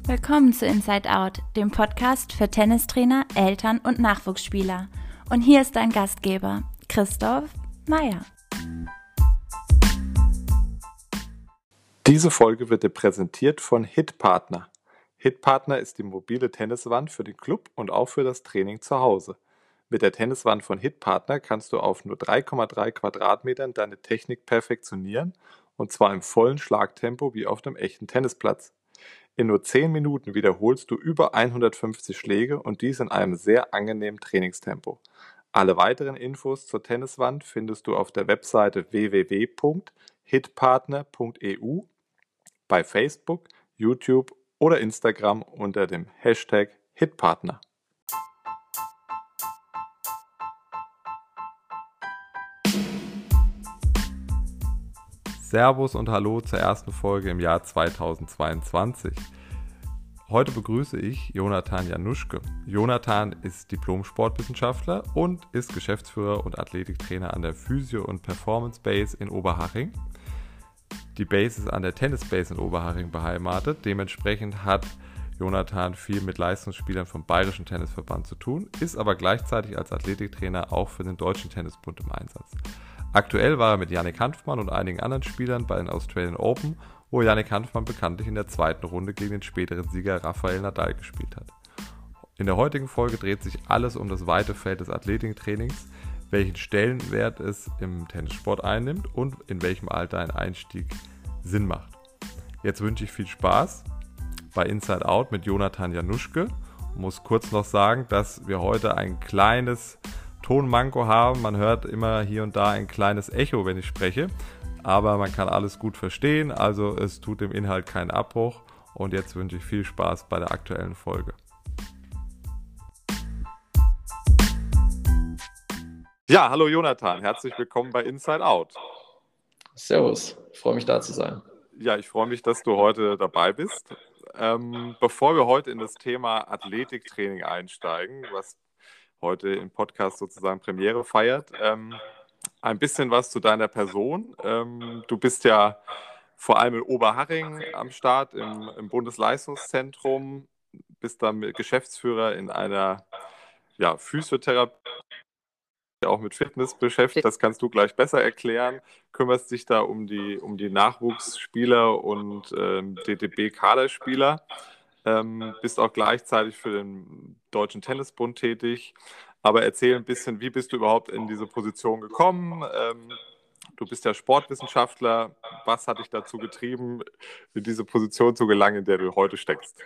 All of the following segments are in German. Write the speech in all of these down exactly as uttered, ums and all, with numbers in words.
Willkommen zu Inside Out, dem Podcast für Tennistrainer, Eltern und Nachwuchsspieler. Und hier ist dein Gastgeber, Christoph Meyer. Diese Folge wird dir präsentiert von HitPartner. HitPartner ist die mobile Tenniswand für den Club und auch für das Training zu Hause. Mit der Tenniswand von HitPartner kannst du auf nur drei Komma drei Quadratmetern deine Technik perfektionieren, und zwar im vollen Schlagtempo wie auf einem echten Tennisplatz. In nur zehn Minuten wiederholst du über hundertfünfzig Schläge und dies in einem sehr angenehmen Trainingstempo. Alle weiteren Infos zur Tenniswand findest du auf der Webseite w w w punkt hitpartner punkt e u, bei Facebook, YouTube oder Instagram unter dem Hashtag HitPartner. Servus und Hallo zur ersten Folge im Jahr zweitausendzweiundzwanzig. Heute begrüße ich Jonathan Januschke. Jonathan ist Diplom-Sportwissenschaftler und ist Geschäftsführer und Athletiktrainer an der Physio- und Performance Base in Oberhaching. Die Base ist an der Tennis Base in Oberhaching beheimatet. Dementsprechend hat Jonathan viel mit Leistungsspielern vom Bayerischen Tennisverband zu tun, ist aber gleichzeitig als Athletiktrainer auch für den Deutschen Tennisbund im Einsatz. Aktuell war er mit Jannik Hanfmann und einigen anderen Spielern bei den Australian Open, wo Jannik Hanfmann bekanntlich in der zweiten Runde gegen den späteren Sieger Rafael Nadal gespielt hat. In der heutigen Folge dreht sich alles um das weite Feld des Athletiktrainings, welchen Stellenwert es im Tennissport einnimmt und in welchem Alter ein Einstieg Sinn macht. Jetzt wünsche ich viel Spaß bei Inside Out mit Jonathan Januschke und muss kurz noch sagen, dass wir heute ein kleines Tonmanko haben. Man hört immer hier und da ein kleines Echo, wenn ich spreche, aber man kann alles gut verstehen, also es tut dem Inhalt keinen Abbruch. Und jetzt wünsche ich viel Spaß bei der aktuellen Folge. Ja, hallo Jonathan, herzlich willkommen bei Inside Out. Servus, ich freue mich da zu sein. Ja, ich freue mich, dass du heute dabei bist. Ähm, bevor wir heute in das Thema Athletiktraining einsteigen, was heute im Podcast sozusagen Premiere feiert, ähm, ein bisschen was zu deiner Person. Ähm, du bist ja vor allem in Oberhaching am Start, im, im Bundesleistungszentrum, bist dann Geschäftsführer in einer ja, Physiotherapie, auch mit Fitness beschäftigt, das kannst du gleich besser erklären, kümmerst dich da um die, um die Nachwuchsspieler und ähm, D T B-Kaderspieler, ähm, bist auch gleichzeitig für den Deutschen Tennisbund tätig, aber erzähl ein bisschen, wie bist du überhaupt in diese Position gekommen? Ähm, du bist ja Sportwissenschaftler, was hat dich dazu getrieben, in diese Position zu gelangen, in der du heute steckst?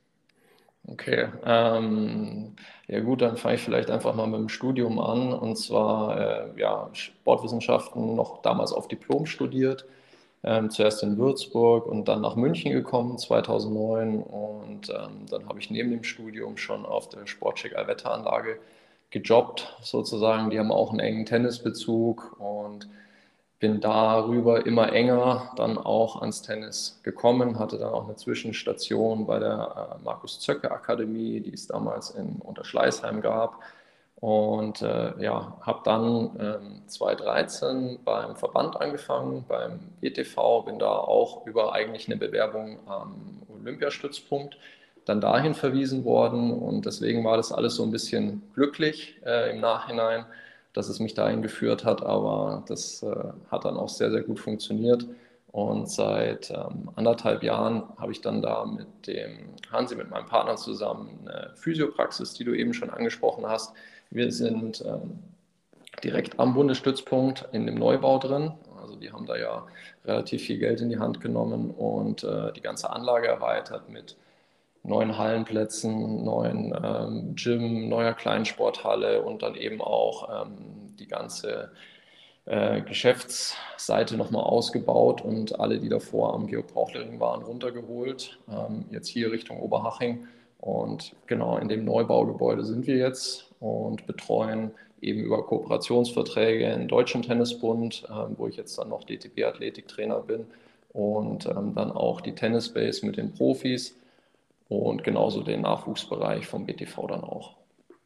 Okay, ähm, ja gut, dann fange ich vielleicht einfach mal mit dem Studium an, und zwar äh, ja, Sportwissenschaften noch damals auf Diplom studiert, ähm, zuerst in Würzburg und dann nach München gekommen zweitausendneun, und ähm, dann habe ich neben dem Studium schon auf der Sportcheck Allwetteranlage gejobbt sozusagen. Die haben auch einen engen Tennisbezug und bin darüber immer enger dann auch ans Tennis gekommen, hatte dann auch eine Zwischenstation bei der äh, Markus-Zöcker-Akademie, die es damals in Unterschleißheim gab, und äh, ja, habe dann ähm, zweitausenddreizehn beim Verband angefangen, beim B T V, bin da auch über eigentlich eine Bewerbung am Olympiastützpunkt dann dahin verwiesen worden, und deswegen war das alles so ein bisschen glücklich äh, im Nachhinein, dass es mich dahin geführt hat, aber das äh, hat dann auch sehr, sehr gut funktioniert. Und seit ähm, anderthalb Jahren habe ich dann da mit dem Hansi, mit meinem Partner zusammen, eine Physiopraxis, die du eben schon angesprochen hast. Wir sind ähm, direkt am Bundesstützpunkt in dem Neubau drin. Also die haben da ja relativ viel Geld in die Hand genommen und äh, die ganze Anlage erweitert mit neuen Hallenplätzen, neuen ähm, Gym, neuer Kleinsporthalle und dann eben auch ähm, die ganze äh, Geschäftsseite nochmal ausgebaut und alle, die davor am Georg-Brauchle-Ring waren, runtergeholt. Ähm, jetzt hier Richtung Oberhaching, und genau in dem Neubaugebäude sind wir jetzt und betreuen eben über Kooperationsverträge den Deutschen Tennisbund, ähm, wo ich jetzt dann noch D T B-Athletiktrainer bin, und ähm, dann auch die Tennis Base mit den Profis. Und genauso den Nachwuchsbereich vom B T V dann auch.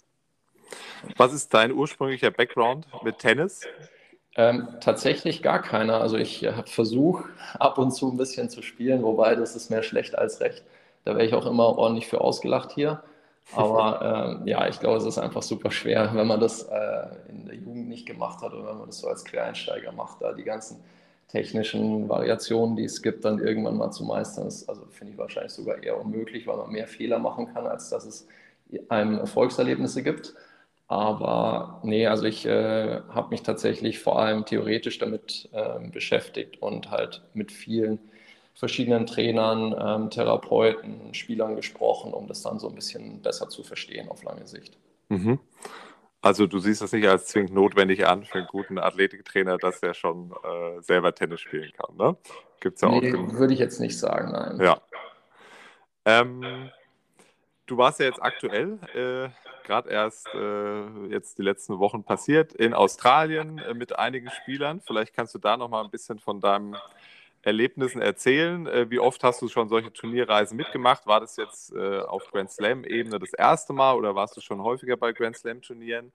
Was ist dein ursprünglicher Background mit Tennis? Ähm, tatsächlich gar keiner. Also ich äh, versuche ab und zu ein bisschen zu spielen, wobei das ist mehr schlecht als recht. Da wäre ich auch immer ordentlich für ausgelacht hier. Aber ähm, ja, ich glaube, es ist einfach super schwer, wenn man das äh, in der Jugend nicht gemacht hat oder wenn man das so als Quereinsteiger macht, da die ganzen technischen Variationen, die es gibt, dann irgendwann mal zu meistern. Das also finde ich wahrscheinlich sogar eher unmöglich, weil man mehr Fehler machen kann, als dass es einem Erfolgserlebnisse gibt. Aber nee, also ich äh, habe mich tatsächlich vor allem theoretisch damit ähm, beschäftigt und halt mit vielen verschiedenen Trainern, ähm, Therapeuten, Spielern gesprochen, um das dann so ein bisschen besser zu verstehen auf lange Sicht. Mhm. Also du siehst das nicht als zwingend notwendig an für einen guten Athletiktrainer, dass er schon äh, selber Tennis spielen kann, ne? Gibt's ja auch Nee, genug. würde ich jetzt nicht sagen, nein. Ja. Ähm, Du warst ja jetzt aktuell, äh, gerade erst äh, jetzt die letzten Wochen passiert, in Australien äh, mit einigen Spielern. Vielleicht kannst du da noch mal ein bisschen von deinen Erlebnissen erzählen. Äh, wie oft hast du schon solche Turnierreisen mitgemacht? War das jetzt äh, auf Grand Slam-Ebene das erste Mal oder warst du schon häufiger bei Grand Slam-Turnieren?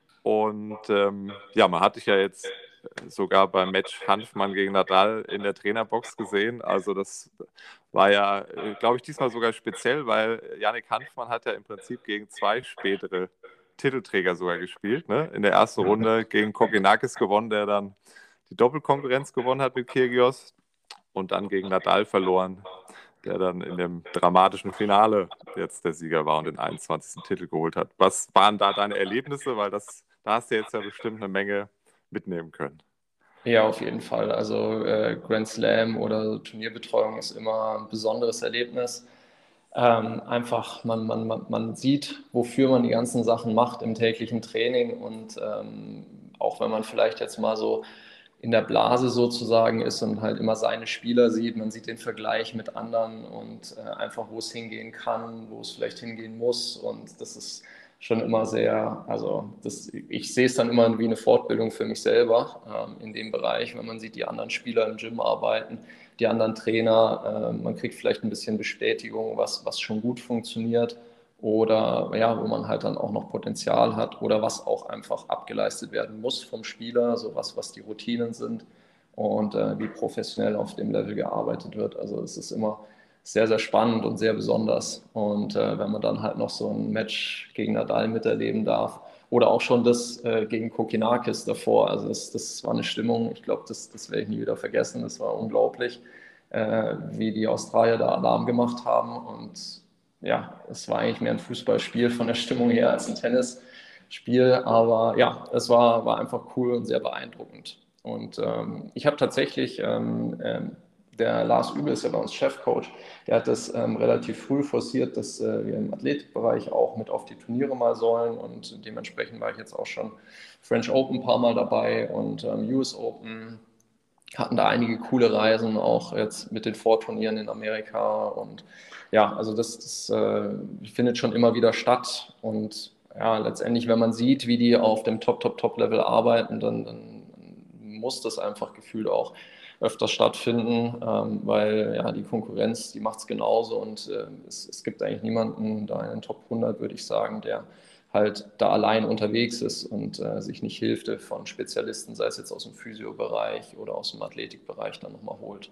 Und ähm, ja, man hat dich ja jetzt sogar beim Match Hanfmann gegen Nadal in der Trainerbox gesehen. Also das war ja, äh, glaube ich, diesmal sogar speziell, weil Yannick Hanfmann hat ja im Prinzip gegen zwei spätere Titelträger sogar gespielt. Ne? In der ersten Runde gegen Kokkinakis gewonnen, der dann die Doppelkonkurrenz gewonnen hat mit Kyrgios und dann gegen Nadal verloren, der dann in dem dramatischen Finale jetzt der Sieger war und den einundzwanzigsten Titel geholt hat. Was waren da deine Erlebnisse? Weil das, da hast du jetzt ja bestimmt eine Menge mitnehmen können. Ja, auf jeden Fall. Also äh, Grand Slam oder Turnierbetreuung ist immer ein besonderes Erlebnis. Ähm, einfach, man, man, man, man sieht, wofür man die ganzen Sachen macht im täglichen Training und ähm, auch wenn man vielleicht jetzt mal so in der Blase sozusagen ist und halt immer seine Spieler sieht, man sieht den Vergleich mit anderen und äh, einfach, wo es hingehen kann, wo es vielleicht hingehen muss und das ist schon immer sehr, also das, ich sehe es dann immer wie eine Fortbildung für mich selber ähm, in dem Bereich, wenn man sieht, die anderen Spieler im Gym arbeiten, die anderen Trainer, äh, man kriegt vielleicht ein bisschen Bestätigung, was, was schon gut funktioniert oder ja, wo man halt dann auch noch Potenzial hat oder was auch einfach abgeleistet werden muss vom Spieler, so was, was die Routinen sind und äh, wie professionell auf dem Level gearbeitet wird. Also es ist immer sehr, sehr spannend und sehr besonders. Und äh, wenn man dann halt noch so ein Match gegen Nadal miterleben darf oder auch schon das äh, gegen Kokkinakis davor, also das, das war eine Stimmung, ich glaube, das, das werde ich nie wieder vergessen, das war unglaublich, äh, wie die Australier da Alarm gemacht haben und ja, es war eigentlich mehr ein Fußballspiel von der Stimmung her als ein Tennisspiel, aber ja, es war, war einfach cool und sehr beeindruckend. Und ähm, ich habe tatsächlich, ähm, ähm, der Lars Übel ist ja bei uns Chefcoach, der hat das ähm, relativ früh forciert, dass äh, wir im Athletikbereich auch mit auf die Turniere mal sollen und dementsprechend war ich jetzt auch schon French Open ein paar Mal dabei und ähm, U S Open, hatten da einige coole Reisen, auch jetzt mit den Vorturnieren in Amerika. Und ja, also das, das äh, findet schon immer wieder statt. Und ja, letztendlich, wenn man sieht, wie die auf dem Top-Top-Top-Level arbeiten, dann, dann muss das einfach gefühlt auch öfter stattfinden, ähm, weil ja, die Konkurrenz, die macht es genauso. Und äh, es, es gibt eigentlich niemanden da in den Top hundert, würde ich sagen, der halt da allein unterwegs ist und äh, sich nicht Hilfe von Spezialisten, sei es jetzt aus dem Physio-Bereich oder aus dem Athletikbereich, dann nochmal holt.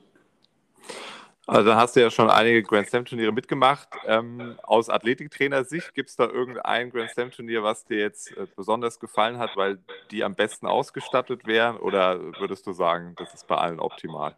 Also dann hast du ja schon einige Grand Slam-Turniere mitgemacht. Ähm, aus Athletiktrainer-Sicht gibt es da irgendein Grand Slam-Turnier, was dir jetzt äh, besonders gefallen hat, weil die am besten ausgestattet wären? Oder würdest du sagen, das ist bei allen optimal?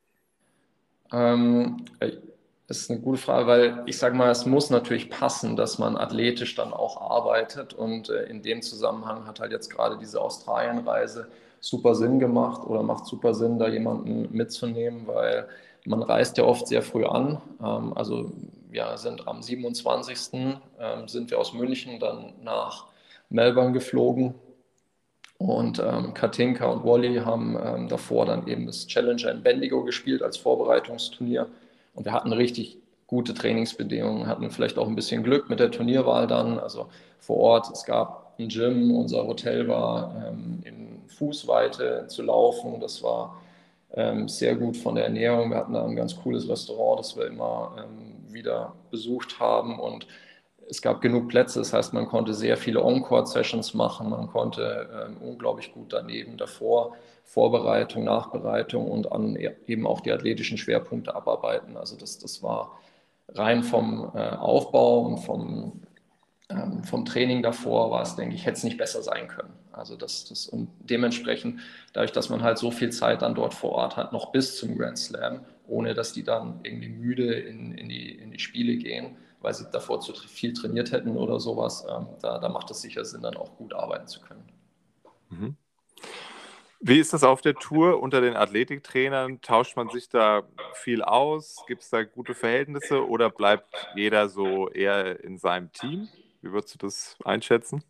Ähm, das ist eine gute Frage, weil ich sage mal, es muss natürlich passen, dass man athletisch dann auch arbeitet und äh, in dem Zusammenhang hat halt jetzt gerade diese Australienreise super Sinn gemacht oder macht super Sinn, da jemanden mitzunehmen, weil man reist ja oft sehr früh an. Ähm, also wir sind am siebenundzwanzigsten Ähm, sind wir aus München dann nach Melbourne geflogen und ähm, Katinka und Wally haben ähm, davor dann eben das Challenger in Bendigo gespielt als Vorbereitungsturnier. Und wir hatten richtig gute Trainingsbedingungen, hatten vielleicht auch ein bisschen Glück mit der Turnierwahl dann. Also vor Ort, es gab ein Gym, unser Hotel war ähm, in Fußweite zu laufen. Das war ähm, sehr gut von der Ernährung. Wir hatten da ein ganz cooles Restaurant, das wir immer ähm, wieder besucht haben. Und es gab genug Plätze, das heißt, man konnte sehr viele Encore-Sessions machen, man konnte ähm, unglaublich gut daneben davor Vorbereitung, Nachbereitung und an eben auch die athletischen Schwerpunkte abarbeiten. Also das, das war rein vom äh, Aufbau und vom, ähm, vom Training davor war es, denke ich, hätte es nicht besser sein können. Also das, das und dementsprechend, dadurch, dass man halt so viel Zeit dann dort vor Ort hat, noch bis zum Grand Slam, ohne dass die dann irgendwie müde in, in, die, in die Spiele gehen, weil sie davor zu viel trainiert hätten oder sowas, ähm, da, da macht es sicher Sinn, dann auch gut arbeiten zu können. Mhm. Wie ist das auf der Tour unter den Athletiktrainern? Tauscht man sich da viel aus? Gibt es da gute Verhältnisse oder bleibt jeder so eher in seinem Team? Wie würdest du das einschätzen?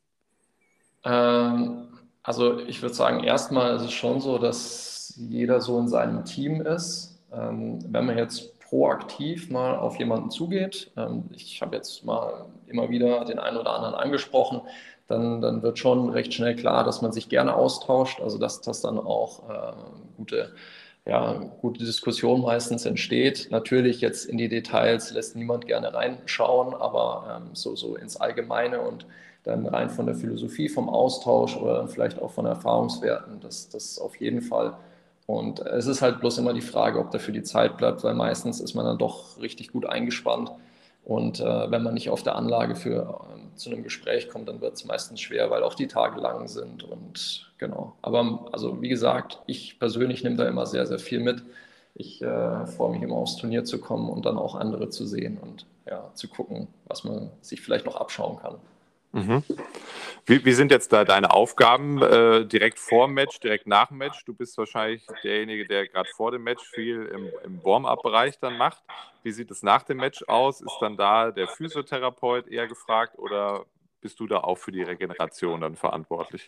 Ähm, also ich würde sagen, erstmal ist es schon so, dass jeder so in seinem Team ist. Ähm, wenn man jetzt proaktiv mal auf jemanden zugeht, ähm, ich habe jetzt mal immer wieder den einen oder anderen angesprochen, dann, dann wird schon recht schnell klar, dass man sich gerne austauscht, also dass das dann auch äh, gute, ja, gute Diskussion meistens entsteht. Natürlich jetzt in die Details lässt niemand gerne reinschauen, aber ähm, so, so ins Allgemeine und dann rein von der Philosophie, vom Austausch oder dann vielleicht auch von Erfahrungswerten, das, das auf jeden Fall. Und es ist halt bloß immer die Frage, ob dafür die Zeit bleibt, weil meistens ist man dann doch richtig gut eingespannt. Und äh, wenn man nicht auf der Anlage für ähm, zu einem Gespräch kommt, dann wird es meistens schwer, weil auch die Tage lang sind. Und genau. Aber also wie gesagt, ich persönlich nehme da immer sehr, sehr viel mit. Ich äh, freue mich immer aufs Turnier zu kommen und dann auch andere zu sehen und ja, zu gucken, was man sich vielleicht noch abschauen kann. Mhm. Wie, wie sind jetzt da deine Aufgaben äh, direkt vor dem Match, direkt nach dem Match? Du bist wahrscheinlich derjenige, der gerade vor dem Match viel im, im Warm-up-Bereich dann macht. Wie sieht es nach dem Match aus? Ist dann da der Physiotherapeut eher gefragt oder bist du da auch für die Regeneration dann verantwortlich?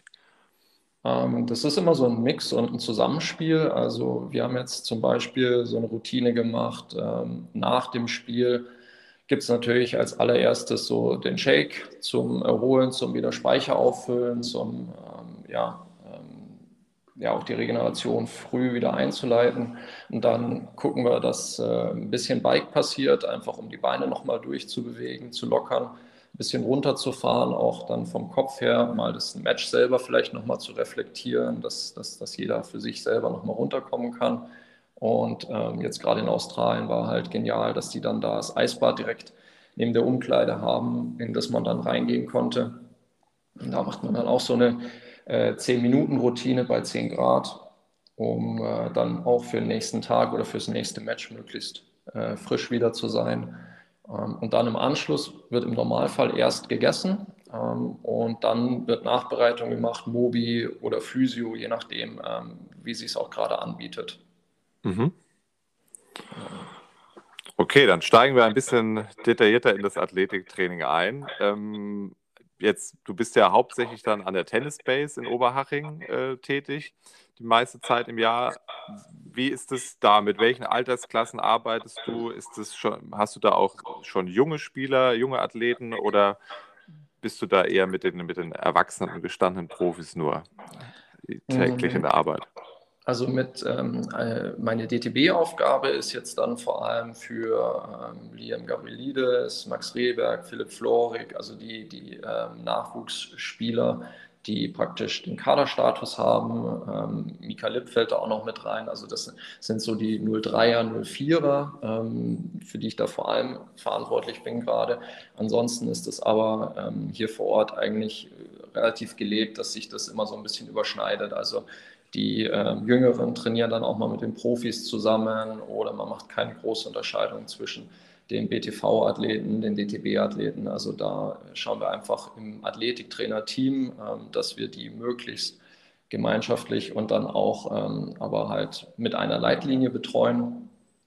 Ähm, das ist immer so ein Mix und ein Zusammenspiel. Also wir haben jetzt zum Beispiel so eine Routine gemacht. Ähm, nach dem Spiel gibt es natürlich als allererstes so den Shake zum Erholen, zum wieder Speicher auffüllen, zum ähm, ja, ähm, ja auch die Regeneration früh wieder einzuleiten. Und dann gucken wir, dass äh, ein bisschen Bike passiert, einfach um die Beine nochmal durchzubewegen, zu lockern, ein bisschen runterzufahren, auch dann vom Kopf her mal das Match selber vielleicht nochmal zu reflektieren, dass, dass, dass jeder für sich selber nochmal runterkommen kann. Und ähm, jetzt gerade in Australien war halt genial, dass die dann da das Eisbad direkt neben der Umkleide haben, in das man dann reingehen konnte. Und da macht man dann auch so eine äh, zehn-Minuten-Routine bei zehn Grad, um äh, dann auch für den nächsten Tag oder fürs nächste Match möglichst äh, frisch wieder zu sein. Ähm, und dann im Anschluss wird im Normalfall erst gegessen ähm, und dann wird Nachbereitung gemacht, Mobi oder Physio, je nachdem, ähm, wie sich es auch gerade anbietet. Mhm. Genau. Okay, dann steigen wir ein bisschen detaillierter in das Athletiktraining ein. Ähm, jetzt, du bist ja hauptsächlich dann an der Tennisbase in Oberhaching äh, tätig, die meiste Zeit im Jahr. Wie ist es da? Mit welchen Altersklassen arbeitest du? Ist es schon, hast du da auch schon junge Spieler, junge Athleten oder bist du da eher mit den, mit den erwachsenen und gestandenen Profis nur täglich in der Arbeit? Also mit ähm, äh, meine D T B-Aufgabe ist jetzt dann vor allem für ähm, Liam Gabrielides, Max Rehberg, Philipp Florig, also die, die ähm, Nachwuchsspieler, die praktisch den Kaderstatus haben. Ähm, Mika Lipp fällt da auch noch mit rein. Also das sind so die null dreier, null vierer, ähm, für die ich da vor allem verantwortlich bin gerade. Ansonsten ist es aber ähm, hier vor Ort eigentlich relativ gelebt, dass sich das immer so ein bisschen überschneidet. Also die äh, Jüngeren trainieren dann auch mal mit den Profis zusammen oder man macht keine große Unterscheidung zwischen den B T V-Athleten, den D T B-Athleten. Also da schauen wir einfach im Athletiktrainer-Team, ähm, dass wir die möglichst gemeinschaftlich und dann auch ähm, aber halt mit einer Leitlinie betreuen.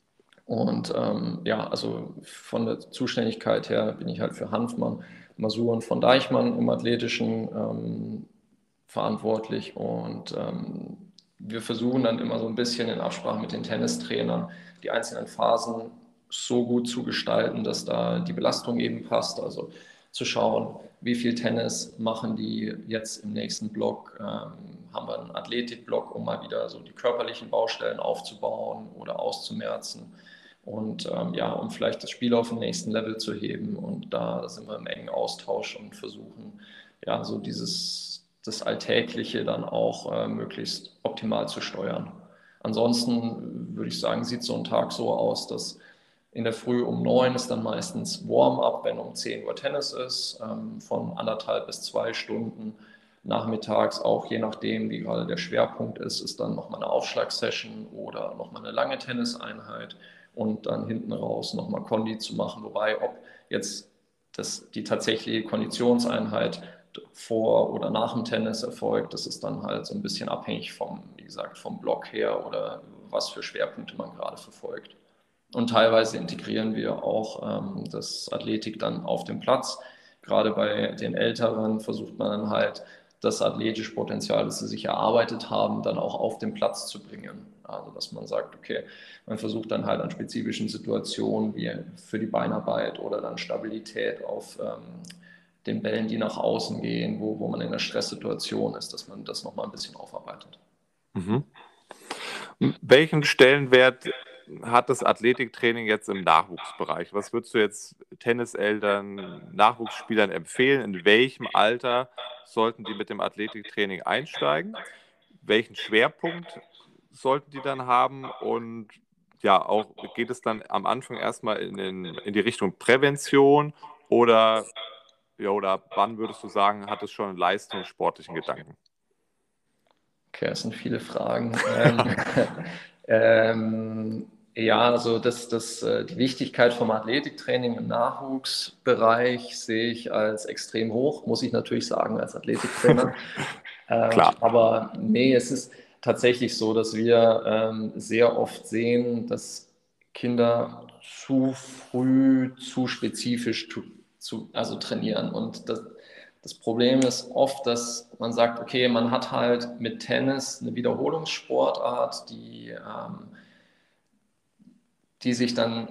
Und ähm, ja, also von der Zuständigkeit her bin ich halt für Hanfmann, Masur und von Deichmann im Athletischen ähm, verantwortlich und ähm, wir versuchen dann immer so ein bisschen in Absprache mit den Tennistrainern die einzelnen Phasen so gut zu gestalten, dass da die Belastung eben passt. Also zu schauen, wie viel Tennis machen die jetzt im nächsten Block. Ähm, haben wir einen Athletikblock, um mal wieder so die körperlichen Baustellen aufzubauen oder auszumerzen. Und ähm, ja, um vielleicht das Spiel auf den nächsten Level zu heben. Und da sind wir im engen Austausch und versuchen, ja, so dieses, das Alltägliche dann auch äh, möglichst optimal zu steuern. Ansonsten würde ich sagen, sieht so ein Tag so aus, dass In der Früh um neun ist dann meistens Warm-up, wenn um zehn Uhr Tennis ist, ähm, von anderthalb bis zwei Stunden. Nachmittags auch, je nachdem, wie gerade der Schwerpunkt ist, ist dann nochmal eine Aufschlagsession oder nochmal eine lange Tenniseinheit und dann hinten raus nochmal Kondi zu machen. Wobei, ob jetzt das, die tatsächliche Konditionseinheit vor oder nach dem Tennis erfolgt, das ist dann halt so ein bisschen abhängig vom, wie gesagt, vom Block her oder was für Schwerpunkte man gerade verfolgt. Und teilweise integrieren wir auch ähm, das Athletik dann auf dem Platz. Gerade bei den Älteren versucht man dann halt, das athletische Potenzial, das sie sich erarbeitet haben, dann auch auf den Platz zu bringen. Also dass man sagt, okay, man versucht dann halt an spezifischen Situationen wie für die Beinarbeit oder dann Stabilität auf ähm, den Bällen, die nach außen gehen, wo, wo man in einer Stresssituation ist, dass man das nochmal ein bisschen aufarbeitet. Mhm. Welchen Stellenwert hat das Athletiktraining jetzt im Nachwuchsbereich? Was würdest du jetzt Tenniseltern, Nachwuchsspielern empfehlen? In welchem Alter sollten die mit dem Athletiktraining einsteigen? Welchen Schwerpunkt sollten die dann haben? Und ja, auch geht es dann am Anfang erstmal in, den, in die Richtung Prävention oder, ja, oder wann würdest du sagen, hat es schon einen leistungssportlichen Gedanken? Okay, das sind viele Fragen. ähm, ähm, ja, also das, das, die Wichtigkeit vom Athletiktraining im Nachwuchsbereich sehe ich als extrem hoch, muss ich natürlich sagen, als Athletiktrainer. äh, Klar. aber nee, es ist tatsächlich so, dass wir ähm, sehr oft sehen, dass Kinder zu früh, zu spezifisch zu, zu, also trainieren. Und das, das Problem ist oft, dass man sagt, okay, man hat halt mit Tennis eine Wiederholungssportart, die, ähm, die sich dann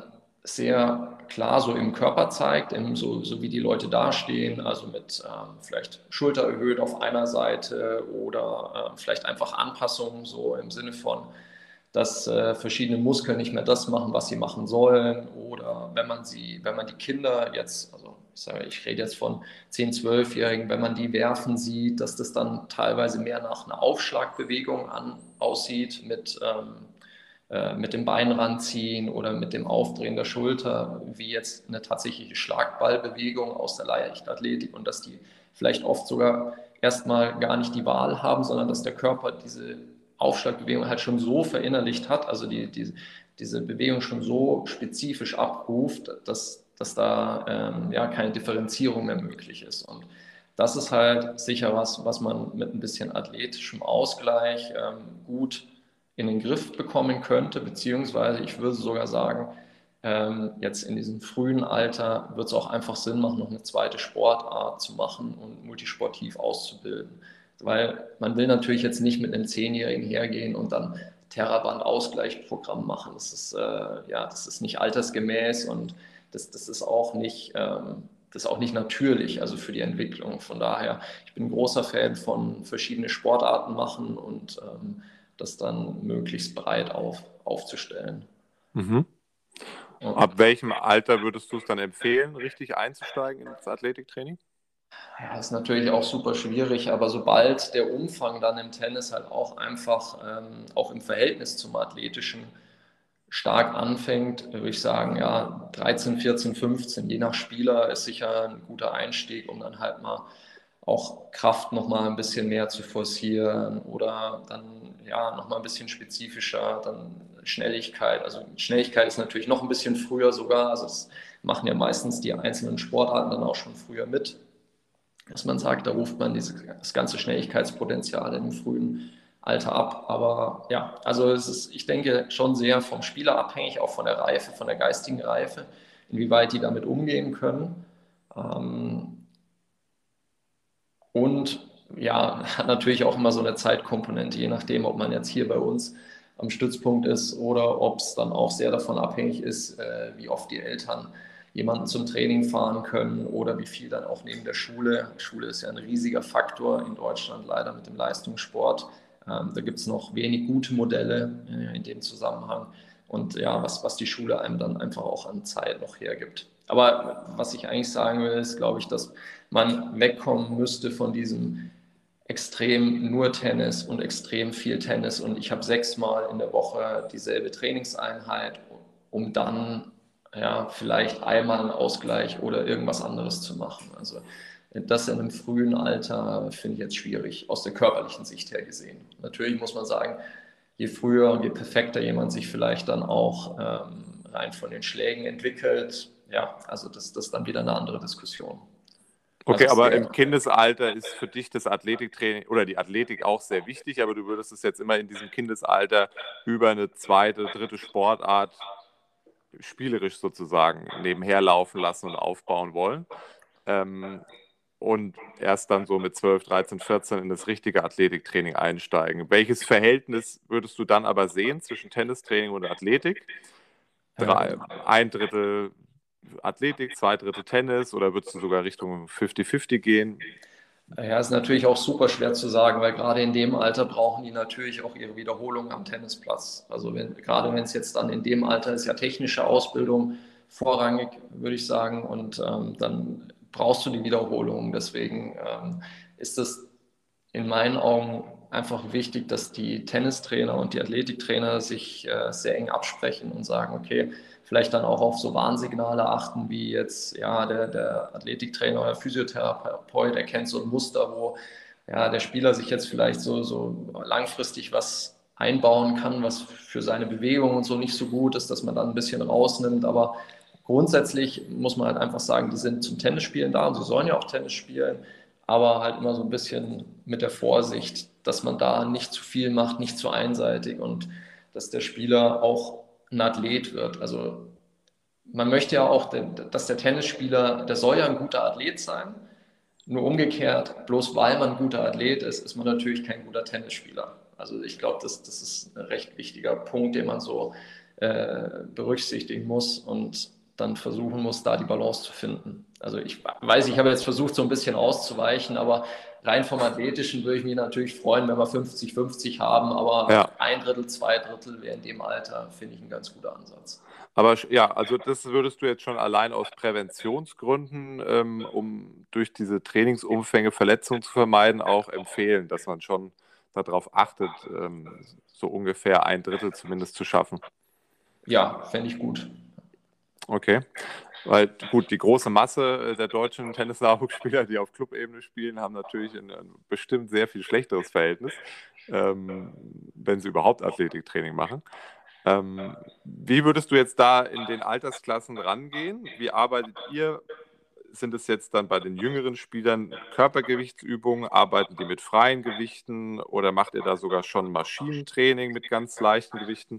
sehr klar so im Körper zeigt, im, so, so wie die Leute dastehen, also mit ähm, vielleicht Schulter erhöht auf einer Seite oder ähm, vielleicht einfach Anpassungen, so im Sinne von, dass äh, verschiedene Muskeln nicht mehr das machen, was sie machen sollen. Oder wenn man sie, wenn man die Kinder jetzt, also ich sage, ich rede jetzt von zehn-, zwölfjährigen, wenn man die werfen sieht, dass das dann teilweise mehr nach einer Aufschlagbewegung an, aussieht mit, ähm, äh, mit dem Bein ranziehen oder mit dem Aufdrehen der Schulter, wie jetzt eine tatsächliche Schlagballbewegung aus der Leichtathletik und dass die vielleicht oft sogar erstmal gar nicht die Wahl haben, sondern dass der Körper diese Aufschlagbewegung halt schon so verinnerlicht hat, also die, die, diese Bewegung schon so spezifisch abruft, dass, dass da ähm, ja, keine Differenzierung mehr möglich ist. Und das ist halt sicher was, was man mit ein bisschen athletischem Ausgleich ähm, gut in den Griff bekommen könnte, beziehungsweise ich würde sogar sagen, ähm, jetzt in diesem frühen Alter wird es auch einfach Sinn machen, noch eine zweite Sportart zu machen und multisportiv auszubilden. Weil man will natürlich jetzt nicht mit einem Zehnjährigen hergehen und dann Terraband-Ausgleichsprogramm machen. Das ist, äh, ja, das ist nicht altersgemäß und das, das, ist auch nicht, ähm, das ist auch nicht natürlich, also für die Entwicklung. Von daher, ich bin ein großer Fan von verschiedene Sportarten machen und ähm, das dann möglichst breit auf, aufzustellen. Mhm. Ja. Ab welchem Alter würdest du es dann empfehlen, richtig einzusteigen ins Athletiktraining? Ja, ist natürlich auch super schwierig, aber sobald der Umfang dann im Tennis halt auch einfach, ähm, auch im Verhältnis zum Athletischen stark anfängt, würde ich sagen, ja, dreizehn, vierzehn, fünfzehn, je nach Spieler ist sicher ein guter Einstieg, um dann halt mal auch Kraft nochmal ein bisschen mehr zu forcieren oder dann ja nochmal ein bisschen spezifischer, dann Schnelligkeit. Also Schnelligkeit ist natürlich noch ein bisschen früher sogar, also das machen ja meistens die einzelnen Sportarten dann auch schon früher mit, dass man sagt, da ruft man dieses, das ganze Schnelligkeitspotenzial im frühen Alter ab. Aber ja, also es ist, ich denke, schon sehr vom Spieler abhängig, auch von der Reife, von der geistigen Reife, inwieweit die damit umgehen können. Ähm, und ja, hat natürlich auch immer so eine Zeitkomponente, je nachdem, ob man jetzt hier bei uns am Stützpunkt ist oder ob es dann auch sehr davon abhängig ist, äh, wie oft die Eltern jemanden zum Training fahren können oder wie viel dann auch neben der Schule. Schule ist ja ein riesiger Faktor in Deutschland leider mit dem Leistungssport. Ähm, da gibt es noch wenig gute Modelle äh, in dem Zusammenhang und ja, was, was die Schule einem dann einfach auch an Zeit noch hergibt. Aber was ich eigentlich sagen will, ist, glaube ich, dass man wegkommen müsste von diesem extrem nur Tennis und extrem viel Tennis und ich habe sechsmal in der Woche dieselbe Trainingseinheit, um dann ja, vielleicht einmal einen Ausgleich oder irgendwas anderes zu machen. Also das in einem frühen Alter finde ich jetzt schwierig, aus der körperlichen Sicht her gesehen. Natürlich muss man sagen, je früher und je perfekter jemand sich vielleicht dann auch ähm, rein von den Schlägen entwickelt, ja, also das, das ist dann wieder eine andere Diskussion. Okay, Also aber der, im Kindesalter ist für dich das Athletiktraining oder die Athletik auch sehr wichtig, aber du würdest es jetzt immer in diesem Kindesalter über eine zweite, dritte Sportart spielerisch sozusagen nebenher laufen lassen und aufbauen wollen. Ähm, und erst dann so mit zwölf, dreizehn, vierzehn in das richtige Athletiktraining einsteigen. Welches Verhältnis würdest du dann aber sehen zwischen Tennistraining und Athletik? Drei, ähm, ein Drittel Athletik, zwei Drittel Tennis oder würdest du sogar Richtung fünfzig fünfzig gehen? Ja, ist natürlich auch super schwer zu sagen, weil gerade in dem Alter brauchen die natürlich auch ihre Wiederholung am Tennisplatz. Also wenn, gerade wenn es jetzt dann in dem Alter ist, ja technische Ausbildung vorrangig, würde ich sagen, und ähm, dann brauchst du die Wiederholung. Deswegen ähm, ist es in meinen Augen einfach wichtig, dass die Tennistrainer und die Athletiktrainer sich äh, sehr eng absprechen und sagen, okay, vielleicht dann auch auf so Warnsignale achten, wie jetzt ja der, der Athletiktrainer oder Physiotherapeut erkennt so ein Muster, wo ja, der Spieler sich jetzt vielleicht so, so langfristig was einbauen kann, was für seine Bewegung und so nicht so gut ist, dass man dann ein bisschen rausnimmt. Aber grundsätzlich muss man halt einfach sagen, die sind zum Tennisspielen da und sie sollen ja auch Tennis spielen, aber halt immer so ein bisschen mit der Vorsicht, dass man da nicht zu viel macht, nicht zu einseitig und dass der Spieler auch ein Athlet wird. Also man möchte ja auch, dass der Tennisspieler, der soll ja ein guter Athlet sein, nur umgekehrt, bloß weil man ein guter Athlet ist, ist man natürlich kein guter Tennisspieler. Also ich glaube, das, das ist ein recht wichtiger Punkt, den man so äh, berücksichtigen muss und dann versuchen muss, da die Balance zu finden. Also ich weiß, ich habe jetzt versucht, so ein bisschen auszuweichen, aber rein vom Athletischen würde ich mich natürlich freuen, wenn wir fünfzig fünfzig haben, aber Ja, ein Drittel, zwei Drittel wäre in dem Alter, finde ich, ein ganz guter Ansatz. aber ja, also das würdest du jetzt schon allein aus Präventionsgründen, ähm, um durch diese Trainingsumfänge Verletzungen zu vermeiden, auch empfehlen, dass man schon darauf achtet, ähm, so ungefähr ein Drittel zumindest zu schaffen. Ja, fände ich gut. Okay. Weil gut, die große Masse äh, der deutschen Tennis-Nachwuchsspieler, die auf Clubebene spielen, haben natürlich ein, ein bestimmt sehr viel schlechteres Verhältnis, ähm, wenn sie überhaupt Athletiktraining machen. Ähm, wie würdest du jetzt da in den Altersklassen rangehen? Wie arbeitet ihr? Sind es jetzt dann bei den jüngeren Spielern Körpergewichtsübungen? Arbeiten die mit freien Gewichten oder macht ihr da sogar schon Maschinentraining mit ganz leichten Gewichten?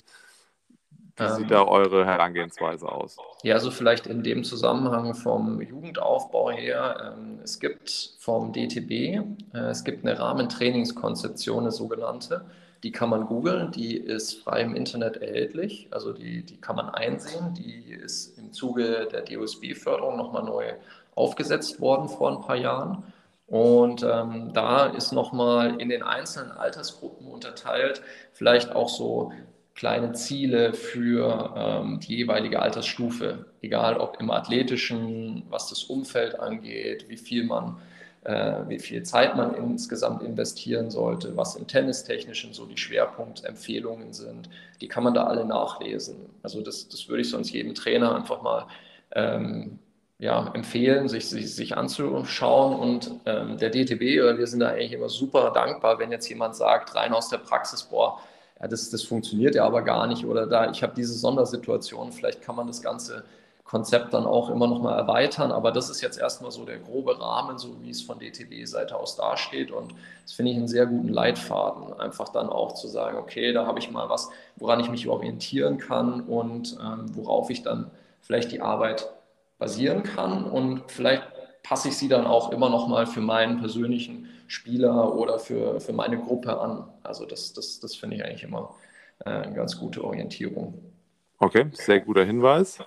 Wie sieht Ähm, da eure Herangehensweise aus? Ja, also vielleicht in dem Zusammenhang vom Jugendaufbau her. Ähm, es gibt vom D T B, äh, es gibt eine Rahmentrainingskonzeption, eine sogenannte. Die kann man googeln, die ist frei im Internet erhältlich. Also die, die kann man einsehen. Die ist im Zuge der D O S B-Förderung nochmal neu aufgesetzt worden vor ein paar Jahren. Und ähm, da ist nochmal in den einzelnen Altersgruppen unterteilt, vielleicht auch so kleine Ziele für ähm, die jeweilige Altersstufe, egal ob im Athletischen, was das Umfeld angeht, wie viel man, äh, wie viel Zeit man insgesamt investieren sollte, was im Tennistechnischen so die Schwerpunktempfehlungen sind, die kann man da alle nachlesen. Also das, das würde ich sonst jedem Trainer einfach mal ähm, ja, empfehlen, sich, sich, sich anzuschauen. Und ähm, der D T B, wir sind da eigentlich immer super dankbar, wenn jetzt jemand sagt, rein aus der Praxis, boah, ja, das, das funktioniert ja aber gar nicht oder da, ich habe diese Sondersituation, vielleicht kann man das ganze Konzept dann auch immer noch mal erweitern, aber das ist jetzt erstmal so der grobe Rahmen, so wie es von D T B-Seite aus dasteht und das finde ich einen sehr guten Leitfaden, einfach dann auch zu sagen, okay, da habe ich mal was, woran ich mich orientieren kann und ähm, worauf ich dann vielleicht die Arbeit basieren kann und vielleicht passe ich sie dann auch immer noch mal für meinen persönlichen Spieler oder für, für meine Gruppe an. Also das, das, das finde ich eigentlich immer äh, eine ganz gute Orientierung. Okay, sehr guter Hinweis.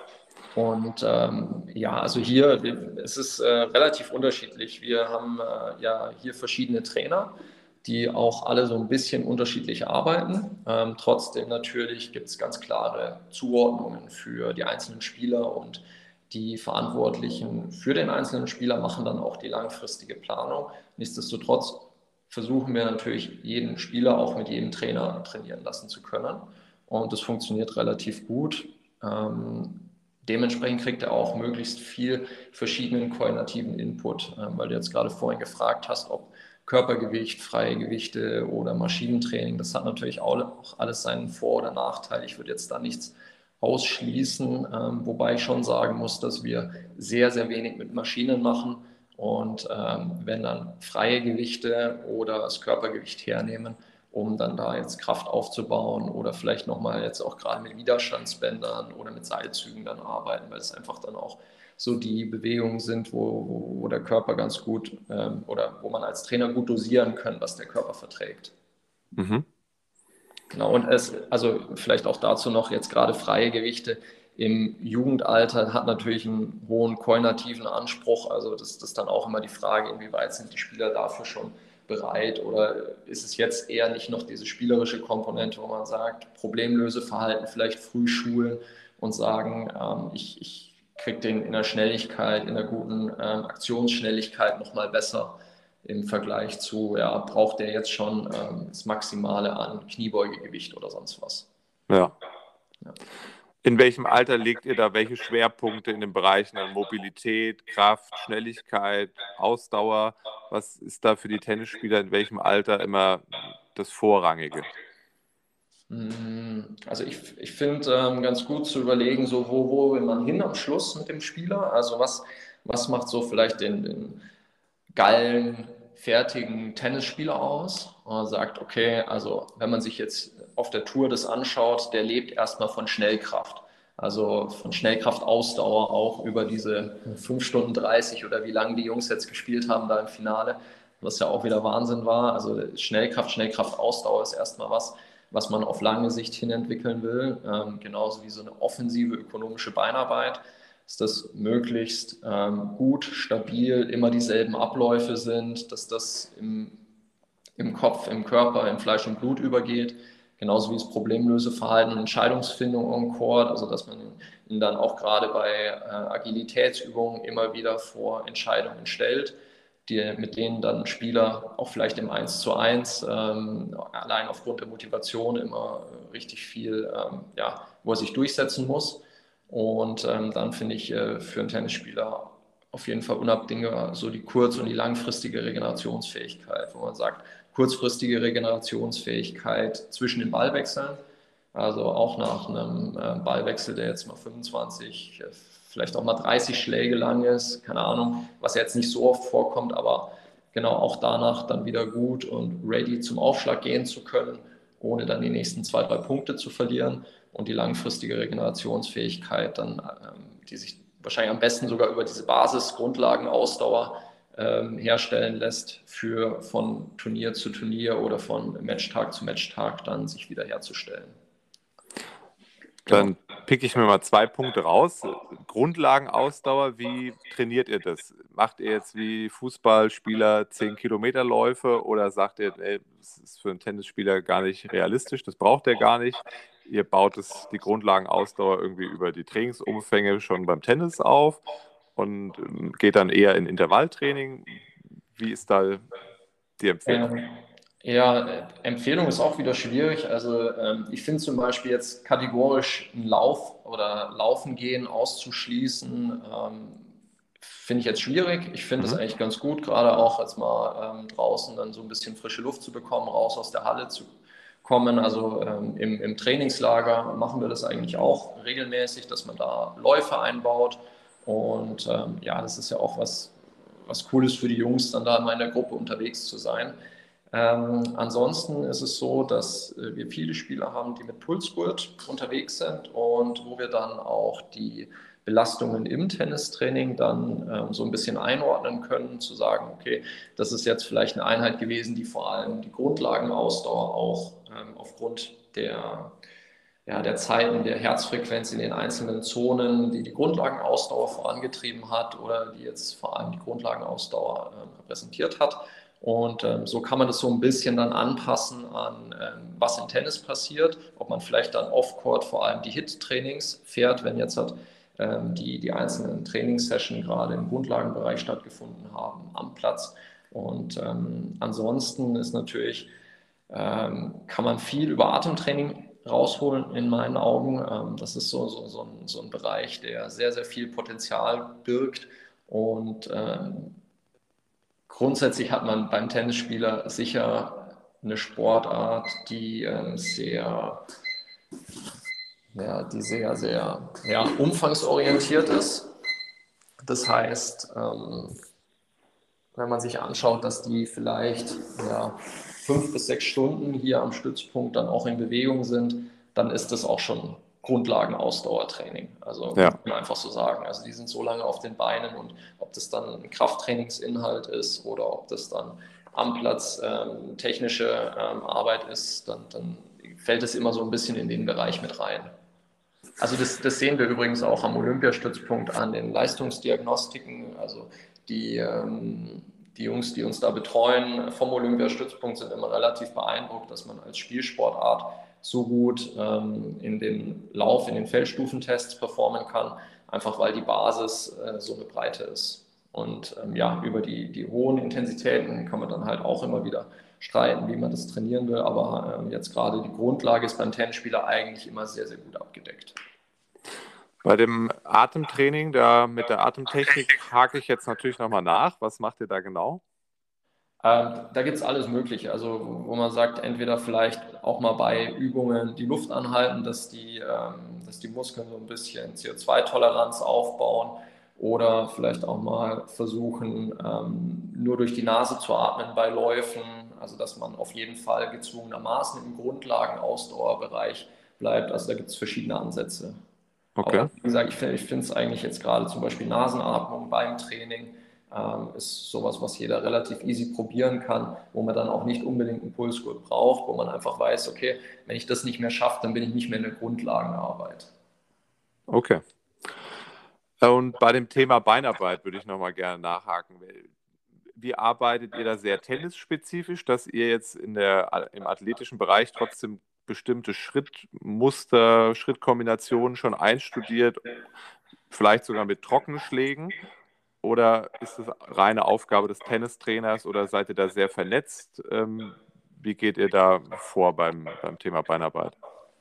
Und ähm, ja, also hier es ist äh, relativ unterschiedlich. Wir haben äh, ja hier verschiedene Trainer, die auch alle so ein bisschen unterschiedlich arbeiten. Ähm, trotzdem natürlich gibt es ganz klare Zuordnungen für die einzelnen Spieler und die Verantwortlichen für den einzelnen Spieler machen dann auch die langfristige Planung. Nichtsdestotrotz versuchen wir natürlich jeden Spieler auch mit jedem Trainer trainieren lassen zu können. Und das funktioniert relativ gut. Ähm, dementsprechend kriegt er auch möglichst viel verschiedenen koordinativen Input, äh, weil du jetzt gerade vorhin gefragt hast, ob Körpergewicht, freie Gewichte oder Maschinentraining, das hat natürlich auch alles seinen Vor- oder Nachteil. Ich würde jetzt da nichts ausschließen, ähm, wobei ich schon sagen muss, dass wir sehr, sehr wenig mit Maschinen machen und ähm, wenn dann freie Gewichte oder das Körpergewicht hernehmen, um dann da jetzt Kraft aufzubauen oder vielleicht nochmal jetzt auch gerade mit Widerstandsbändern oder mit Seilzügen dann arbeiten, weil es einfach dann auch so die Bewegungen sind, wo, wo, wo der Körper ganz gut ähm, oder wo man als Trainer gut dosieren kann, was der Körper verträgt. Mhm. Genau, und es, also vielleicht auch dazu noch jetzt gerade freie Gewichte im Jugendalter hat natürlich einen hohen koordinativen Anspruch. Also das, das ist dann auch immer die Frage, inwieweit sind die Spieler dafür schon bereit oder ist es jetzt eher nicht noch diese spielerische Komponente, wo man sagt, Problemlöseverhalten vielleicht früh schulen und sagen, ähm, ich, ich kriege den in der Schnelligkeit, in der guten ähm, Aktionsschnelligkeit nochmal besser im Vergleich zu, ja, braucht der jetzt schon ähm, das Maximale an Kniebeugegewicht oder sonst was. Ja. Ja. In welchem Alter legt ihr da welche Schwerpunkte in den Bereichen an Mobilität, Kraft, Schnelligkeit, Ausdauer? Was ist da für die Tennisspieler in welchem Alter immer das Vorrangige? Also ich, ich finde ähm, ganz gut zu überlegen, so wo, wo will man hin am Schluss mit dem Spieler? Also was, was macht so vielleicht den, den geilen, fertigen Tennisspieler aus? Und man sagt, okay, also wenn man sich jetzt auf der Tour das anschaut, der lebt erstmal von Schnellkraft. Also von Schnellkraft-Ausdauer auch über diese fünf Stunden dreißig oder wie lange die Jungs jetzt gespielt haben da im Finale, was ja auch wieder Wahnsinn war. Also Schnellkraft, Schnellkraft-Ausdauer ist erstmal was, was man auf lange Sicht hin entwickeln will. Ähm, genauso wie so eine offensive ökonomische Beinarbeit, dass das möglichst ähm, gut, stabil, immer dieselben Abläufe sind, dass das im, im Kopf, im Körper, in Fleisch und Blut übergeht. Genauso wie das Problemlöseverhalten und Entscheidungsfindung en Court, also dass man ihn dann auch gerade bei äh, Agilitätsübungen immer wieder vor Entscheidungen stellt, die, mit denen dann Spieler auch vielleicht im eins zu eins ähm, allein aufgrund der Motivation immer richtig viel, ähm, ja, wo er sich durchsetzen muss. Und ähm, dann finde ich äh, für einen Tennisspieler auf jeden Fall unabdingbar so die kurz- und die langfristige Regenerationsfähigkeit, wo man sagt, kurzfristige Regenerationsfähigkeit zwischen den Ballwechseln, also auch nach einem äh, Ballwechsel, der jetzt mal fünfundzwanzig, vielleicht auch mal dreißig Schläge lang ist, keine Ahnung, was jetzt nicht so oft vorkommt, aber genau auch danach dann wieder gut und ready zum Aufschlag gehen zu können, ohne dann die nächsten zwei, drei Punkte zu verlieren und die langfristige Regenerationsfähigkeit dann, ähm, die sich wahrscheinlich am besten sogar über diese Basis-Grundlagen-Ausdauer ähm, herstellen lässt, für von Turnier zu Turnier oder von Matchtag zu Matchtag dann sich wieder herzustellen. Genau. Dann picke ich mir mal zwei Punkte raus. Grundlagenausdauer, wie trainiert ihr das? Macht ihr jetzt wie Fußballspieler zehn Kilometer Läufe oder sagt ihr, ey, das ist für einen Tennisspieler gar nicht realistisch, das braucht er gar nicht? Ihr baut es, die Grundlagenausdauer irgendwie über die Trainingsumfänge schon beim Tennis auf und ähm, geht dann eher in Intervalltraining. Wie ist da die Empfehlung? Ähm, ja, äh, Empfehlung ist auch wieder schwierig. Also ähm, ich finde zum Beispiel jetzt kategorisch einen Lauf oder Laufen gehen auszuschließen, ähm, finde ich jetzt schwierig. Ich finde es Mhm. eigentlich ganz gut, gerade auch als mal ähm, draußen dann so ein bisschen frische Luft zu bekommen, raus aus der Halle zu kommen. Also ähm, im, im Trainingslager machen wir das eigentlich auch regelmäßig, dass man da Läufe einbaut. Und ähm, ja, das ist ja auch was, was Cooles für die Jungs, dann da mal in der Gruppe unterwegs zu sein. Ähm, ansonsten ist es so, dass äh, wir viele Spieler haben, die mit Pulsgurt unterwegs sind und wo wir dann auch die Belastungen im Tennistraining dann ähm, so ein bisschen einordnen können, zu sagen, okay, das ist jetzt vielleicht eine Einheit gewesen, die vor allem die Grundlagenausdauer auch ähm, aufgrund der, ja, der Zeiten, der Herzfrequenz in den einzelnen Zonen, die die Grundlagenausdauer vorangetrieben hat oder die jetzt vor allem die Grundlagenausdauer äh, repräsentiert hat. Und ähm, so kann man das so ein bisschen dann anpassen an, ähm, was im Tennis passiert, ob man vielleicht dann off-court vor allem die Hit-Trainings fährt, wenn jetzt halt, ähm, die, die einzelnen Trainingssessions gerade im Grundlagenbereich stattgefunden haben am Platz. Und ähm, ansonsten ist natürlich, ähm, kann man viel über Atemtraining rausholen in meinen Augen. Ähm, das ist so, so, so, ein, so ein Bereich, der sehr, sehr viel Potenzial birgt und ähm, grundsätzlich hat man beim Tennisspieler sicher eine Sportart, die ähm, sehr, ja, die sehr, sehr ja, umfangsorientiert ist. Das heißt, ähm, wenn man sich anschaut, dass die vielleicht ja, fünf bis sechs Stunden hier am Stützpunkt dann auch in Bewegung sind, dann ist das auch schon Grundlagen-Ausdauertraining. Also Ja. muss man einfach so sagen. Also die sind so lange auf den Beinen und ob das dann ein Krafttrainingsinhalt ist oder ob das dann am Platz ähm, technische ähm, Arbeit ist, dann, dann fällt es immer so ein bisschen in den Bereich mit rein. Also das, das sehen wir übrigens auch am Olympiastützpunkt an den Leistungsdiagnostiken. Also die, ähm, die Jungs, die uns da betreuen vom Olympiastützpunkt, sind immer relativ beeindruckt, dass man als Spielsportart so gut ähm, in den Lauf, in den Feldstufentests performen kann, einfach weil die Basis äh, so eine Breite ist. Und ähm, ja, über die, die hohen Intensitäten kann man dann halt auch immer wieder streiten, wie man das trainieren will. Aber ähm, jetzt gerade die Grundlage ist beim Tennisspieler eigentlich immer sehr, sehr gut abgedeckt. Bei dem Atemtraining, da mit der Atemtechnik hake ich jetzt natürlich nochmal nach. Was macht ihr da genau? Ähm, da gibt es alles Mögliche, also wo man sagt, entweder vielleicht auch mal bei Übungen die Luft anhalten, dass die, ähm, dass die Muskeln so ein bisschen C O zwei Toleranz aufbauen oder vielleicht auch mal versuchen, ähm, nur durch die Nase zu atmen bei Läufen, also dass man auf jeden Fall gezwungenermaßen im Grundlagen-Ausdauerbereich bleibt, also da gibt es verschiedene Ansätze. Okay. Aber wie gesagt, ich finde ich finde es eigentlich jetzt gerade zum Beispiel Nasenatmung beim Training ähm, ist sowas, was jeder relativ easy probieren kann, wo man dann auch nicht unbedingt einen Pulsgurt braucht, wo man einfach weiß, okay, wenn ich das nicht mehr schaffe, dann bin ich nicht mehr in der Grundlagenarbeit. Okay. Und bei dem Thema Beinarbeit würde ich nochmal gerne nachhaken. Wie arbeitet ihr da sehr tennisspezifisch, dass ihr jetzt in der, im athletischen Bereich trotzdem bestimmte Schrittmuster, Schrittkombinationen schon einstudiert, vielleicht sogar mit Trockenschlägen? Oder ist es reine Aufgabe des Tennistrainers oder seid ihr da sehr vernetzt? Ähm, wie geht ihr da vor beim, beim Thema Beinarbeit?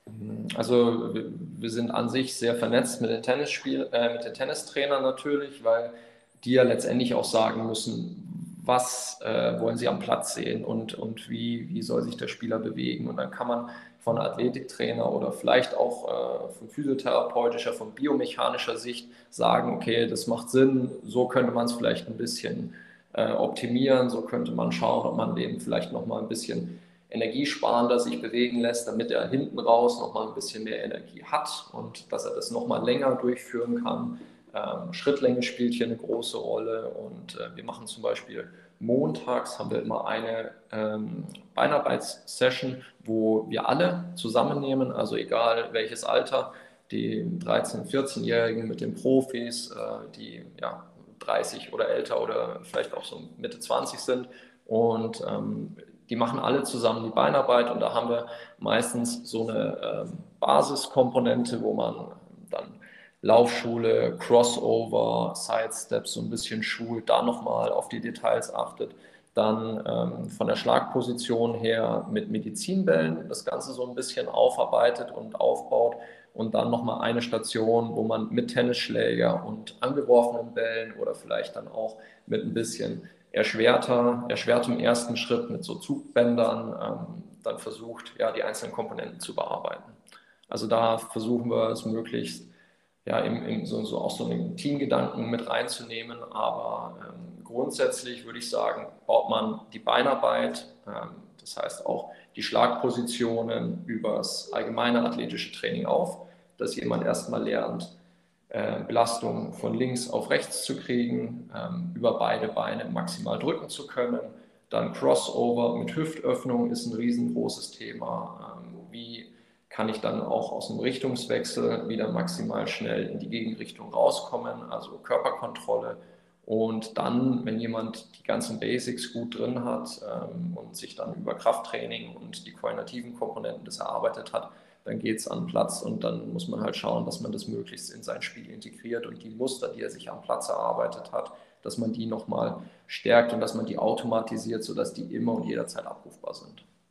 Also wir, wir sind an sich sehr vernetzt mit den Tennisspiel, äh, mit den Tennistrainern natürlich, weil die ja letztendlich auch sagen müssen, was äh, wollen sie am Platz sehen und, und wie, wie soll sich der Spieler bewegen. Und dann kann man von Athletiktrainer oder vielleicht auch äh, von physiotherapeutischer, von biomechanischer Sicht sagen, okay, das macht Sinn, so könnte man es vielleicht ein bisschen äh, optimieren, so könnte man schauen, ob man dem vielleicht nochmal ein bisschen energiesparender sich bewegen lässt, damit er hinten raus nochmal ein bisschen mehr Energie hat und dass er das nochmal länger durchführen kann. Ähm, Schrittlänge spielt hier eine große Rolle und äh, wir machen zum Beispiel montags haben wir immer eine ähm, Beinarbeitssession, wo wir alle zusammennehmen, also egal welches Alter, die dreizehn-, vierzehnjährigen mit den Profis, äh, die ja, dreißig oder älter oder vielleicht auch so Mitte zwanzig sind und ähm, die machen alle zusammen die Beinarbeit und da haben wir meistens so eine ähm, Basiskomponente, wo man dann Laufschule, Crossover, Sidesteps so ein bisschen schult, da nochmal auf die Details achtet. Dann ähm, von der Schlagposition her mit Medizinbällen das Ganze so ein bisschen aufarbeitet und aufbaut und dann nochmal eine Station, wo man mit Tennisschläger und angeworfenen Bällen oder vielleicht dann auch mit ein bisschen erschwerter, erschwertem ersten Schritt mit so Zugbändern ähm, dann versucht, ja, die einzelnen Komponenten zu bearbeiten. Also da versuchen wir es möglichst ja, im, im, so, so auch so einen Teamgedanken mit reinzunehmen, aber ähm, grundsätzlich würde ich sagen, baut man die Beinarbeit, ähm, das heißt auch die Schlagpositionen über das allgemeine athletische Training auf, dass jemand erstmal lernt, äh, Belastung von links auf rechts zu kriegen, ähm, über beide Beine maximal drücken zu können. Dann Crossover mit Hüftöffnung ist ein riesengroßes Thema. Ähm, wie kann ich dann auch aus dem Richtungswechsel wieder maximal schnell in die Gegenrichtung rauskommen, also Körperkontrolle. Und dann, wenn jemand die ganzen Basics gut drin hat ähm, und sich dann über Krafttraining und die koordinativen Komponenten das erarbeitet hat, dann geht es an den Platz und dann muss man halt schauen, dass man das möglichst in sein Spiel integriert und die Muster, die er sich am Platz erarbeitet hat, dass man die nochmal stärkt und dass man die automatisiert, sodass die immer und jederzeit abrufbar sind.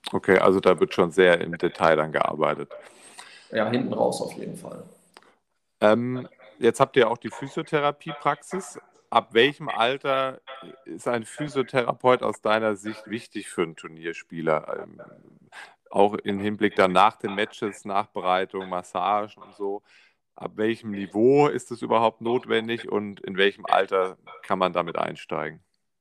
Okay, also da wird schon sehr im Detail dann gearbeitet. Ja, hinten raus auf jeden Fall. Ähm, jetzt habt ihr auch die Physiotherapiepraxis. Ab welchem Alter ist ein Physiotherapeut aus deiner Sicht wichtig für einen Turnierspieler? Ähm, auch im Hinblick dann nach den Matches, Nachbereitung, Massagen und so. Ab welchem Niveau ist es überhaupt notwendig und in welchem Alter kann man damit einsteigen?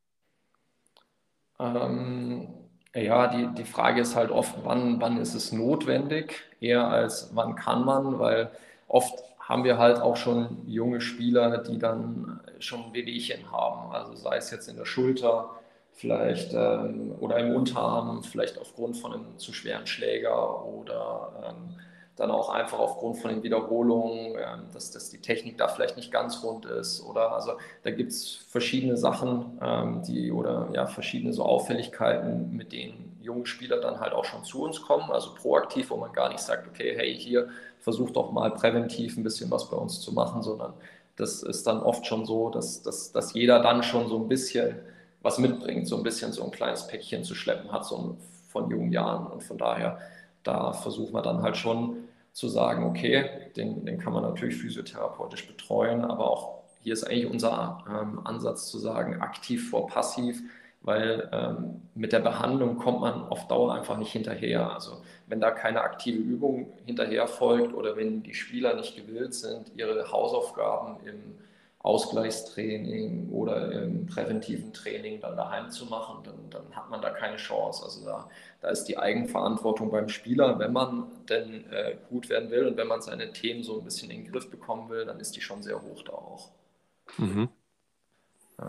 Ähm, ja, die, die Frage ist halt oft, wann, wann ist es notwendig, eher als wann kann man, weil oft haben wir halt auch schon junge Spieler, die dann schon Wehwehchen haben, also sei es jetzt in der Schulter vielleicht ähm, oder im Unterarm, vielleicht aufgrund von einem zu schweren Schläger oder ähm, dann auch einfach aufgrund von den Wiederholungen, ähm, dass, dass die Technik da vielleicht nicht ganz rund ist oder also da gibt es verschiedene Sachen, ähm, die oder ja, verschiedene so Auffälligkeiten, mit denen junge Spieler dann halt auch schon zu uns kommen, also proaktiv, wo man gar nicht sagt, okay, hey, hier versuch doch mal präventiv ein bisschen was bei uns zu machen, sondern das ist dann oft schon so, dass, dass, dass jeder dann schon so ein bisschen was mitbringt, so ein bisschen so ein kleines Päckchen zu schleppen hat, so von jungen Jahren. Und von daher, da versuchen wir dann halt schon zu sagen, okay, den, den kann man natürlich physiotherapeutisch betreuen, aber auch hier ist eigentlich unser ähm, Ansatz zu sagen, aktiv vor passiv, weil ähm, mit der Behandlung kommt man auf Dauer einfach nicht hinterher. Also wenn da keine aktive Übung hinterher folgt oder wenn die Spieler nicht gewillt sind, ihre Hausaufgaben im Ausgleichstraining oder im präventiven Training dann daheim zu machen, dann, dann hat man da keine Chance. Also da, da ist die Eigenverantwortung beim Spieler, wenn man denn äh, gut werden will und wenn man seine Themen so ein bisschen in den Griff bekommen will, dann ist die schon sehr hoch da auch. Mhm. Ja.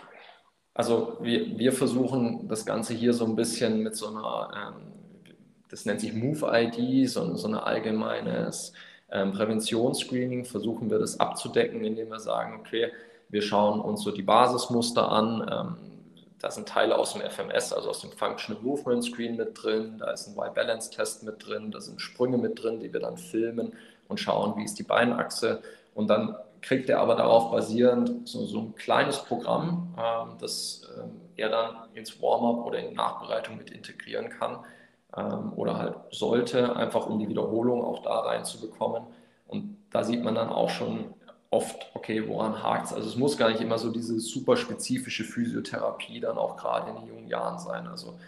Also wir, wir versuchen das Ganze hier so ein bisschen mit so einer, ähm, das nennt sich Move-I D, so, so ein allgemeines ähm, Präventionsscreening, versuchen wir das abzudecken, indem wir sagen, okay, wir schauen uns so die Basismuster an, ähm, da sind Teile aus dem F M S, also aus dem Functional Movement Screen mit drin, da ist ein Y-Balance-Test mit drin, da sind Sprünge mit drin, die wir dann filmen und schauen, wie ist die Beinachse und dann kriegt er aber darauf basierend so, so ein kleines Programm, ähm, das ähm, er dann ins Warm-up oder in die Nachbereitung mit integrieren kann ähm, oder halt sollte, einfach um die Wiederholung auch da reinzubekommen. Und da sieht man dann auch schon oft, okay, woran hakt es? Also es muss gar nicht immer so diese super spezifische Physiotherapie dann auch gerade in den jungen Jahren sein. Also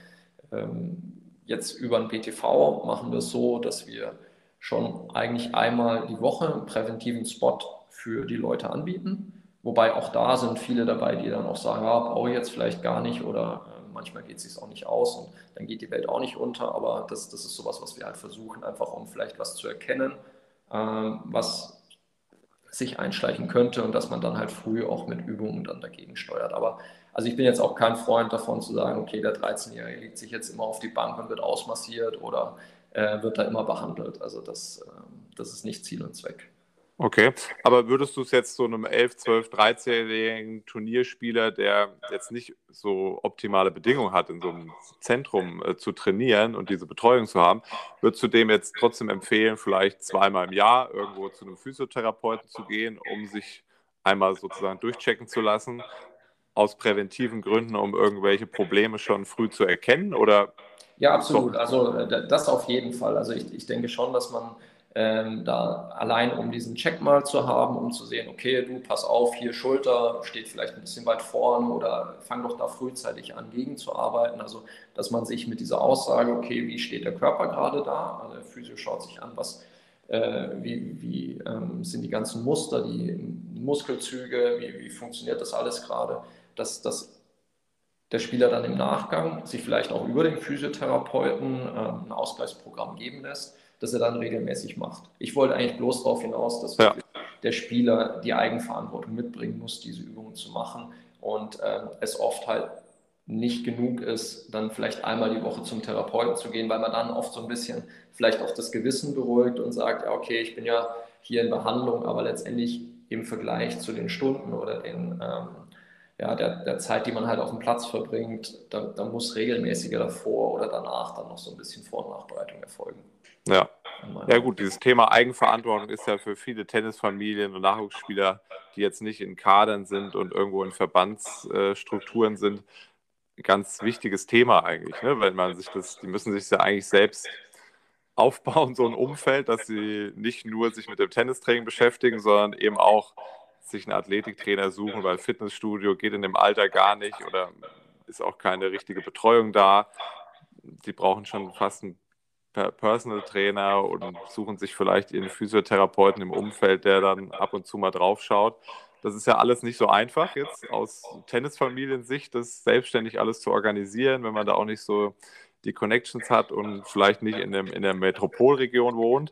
ähm, jetzt über den B T V machen wir es so, dass wir schon eigentlich einmal die Woche einen präventiven Spot für die Leute anbieten. Wobei auch da sind viele dabei, die dann auch sagen, ja, brauche ich jetzt vielleicht gar nicht oder äh, manchmal geht es sich auch nicht aus und dann geht die Welt auch nicht unter. Aber das, das ist sowas, was wir halt versuchen, einfach um vielleicht was zu erkennen, ähm, was sich einschleichen könnte und dass man dann halt früh auch mit Übungen dann dagegen steuert. Aber also ich bin jetzt auch kein Freund davon zu sagen, okay, der dreizehnjährige legt sich jetzt immer auf die Bank und wird ausmassiert oder äh, wird da immer behandelt. Also das, äh, das ist nicht Ziel und Zweck. Okay, aber würdest du es jetzt so einem elf, zwölf, dreizehnjährigen Turnierspieler, der jetzt nicht so optimale Bedingungen hat, in so einem Zentrum äh, zu trainieren und diese Betreuung zu haben, würdest du dem jetzt trotzdem empfehlen, vielleicht zweimal im Jahr irgendwo zu einem Physiotherapeuten zu gehen, um sich einmal sozusagen durchchecken zu lassen, aus präventiven Gründen, um irgendwelche Probleme schon früh zu erkennen? Oder Ja, absolut. Also äh, das auf jeden Fall. Also ich, ich denke schon, dass man ähm, da allein um diesen Check mal zu haben, um zu sehen, okay, du pass auf, hier Schulter steht vielleicht ein bisschen weit vorne oder fang doch da frühzeitig an, gegenzuarbeiten. Also dass man sich mit dieser Aussage, okay, wie steht der Körper gerade da? Also der Physio schaut sich an, was äh, wie, wie ähm, sind die ganzen Muster, die Muskelzüge, wie, wie funktioniert das alles gerade? Dass das der Spieler dann im Nachgang sich vielleicht auch über den Physiotherapeuten äh, ein Ausgleichsprogramm geben lässt, das er dann regelmäßig macht. Ich wollte eigentlich bloß darauf hinaus, dass ja. der Spieler die Eigenverantwortung mitbringen muss, diese Übungen zu machen und äh, es oft halt nicht genug ist, dann vielleicht einmal die Woche zum Therapeuten zu gehen, weil man dann oft so ein bisschen vielleicht auch das Gewissen beruhigt und sagt, ja okay, ich bin ja hier in Behandlung, aber letztendlich im Vergleich zu den Stunden oder den ähm, ja, der, der Zeit, die man halt auf dem Platz verbringt, da, da muss regelmäßiger davor oder danach dann noch so ein bisschen Vor- und Nachbereitung erfolgen. Ja. Ja gut, dieses Thema Eigenverantwortung ist ja für viele Tennisfamilien und Nachwuchsspieler, die jetzt nicht in Kadern sind und irgendwo in Verbandsstrukturen sind, ganz wichtiges Thema eigentlich, ne? Weil man sich das, die müssen sich ja eigentlich selbst aufbauen, so ein Umfeld, dass sie nicht nur sich mit dem Tennistraining beschäftigen, sondern eben auch sich einen Athletiktrainer suchen, weil Fitnessstudio geht in dem Alter gar nicht oder ist auch keine richtige Betreuung da. Die brauchen schon fast einen Personal Trainer und suchen sich vielleicht ihren Physiotherapeuten im Umfeld, der dann ab und zu mal drauf schaut. Das ist ja alles nicht so einfach jetzt aus Tennisfamiliensicht, das selbstständig alles zu organisieren, wenn man da auch nicht so die Connections hat und vielleicht nicht in, dem, in der Metropolregion wohnt.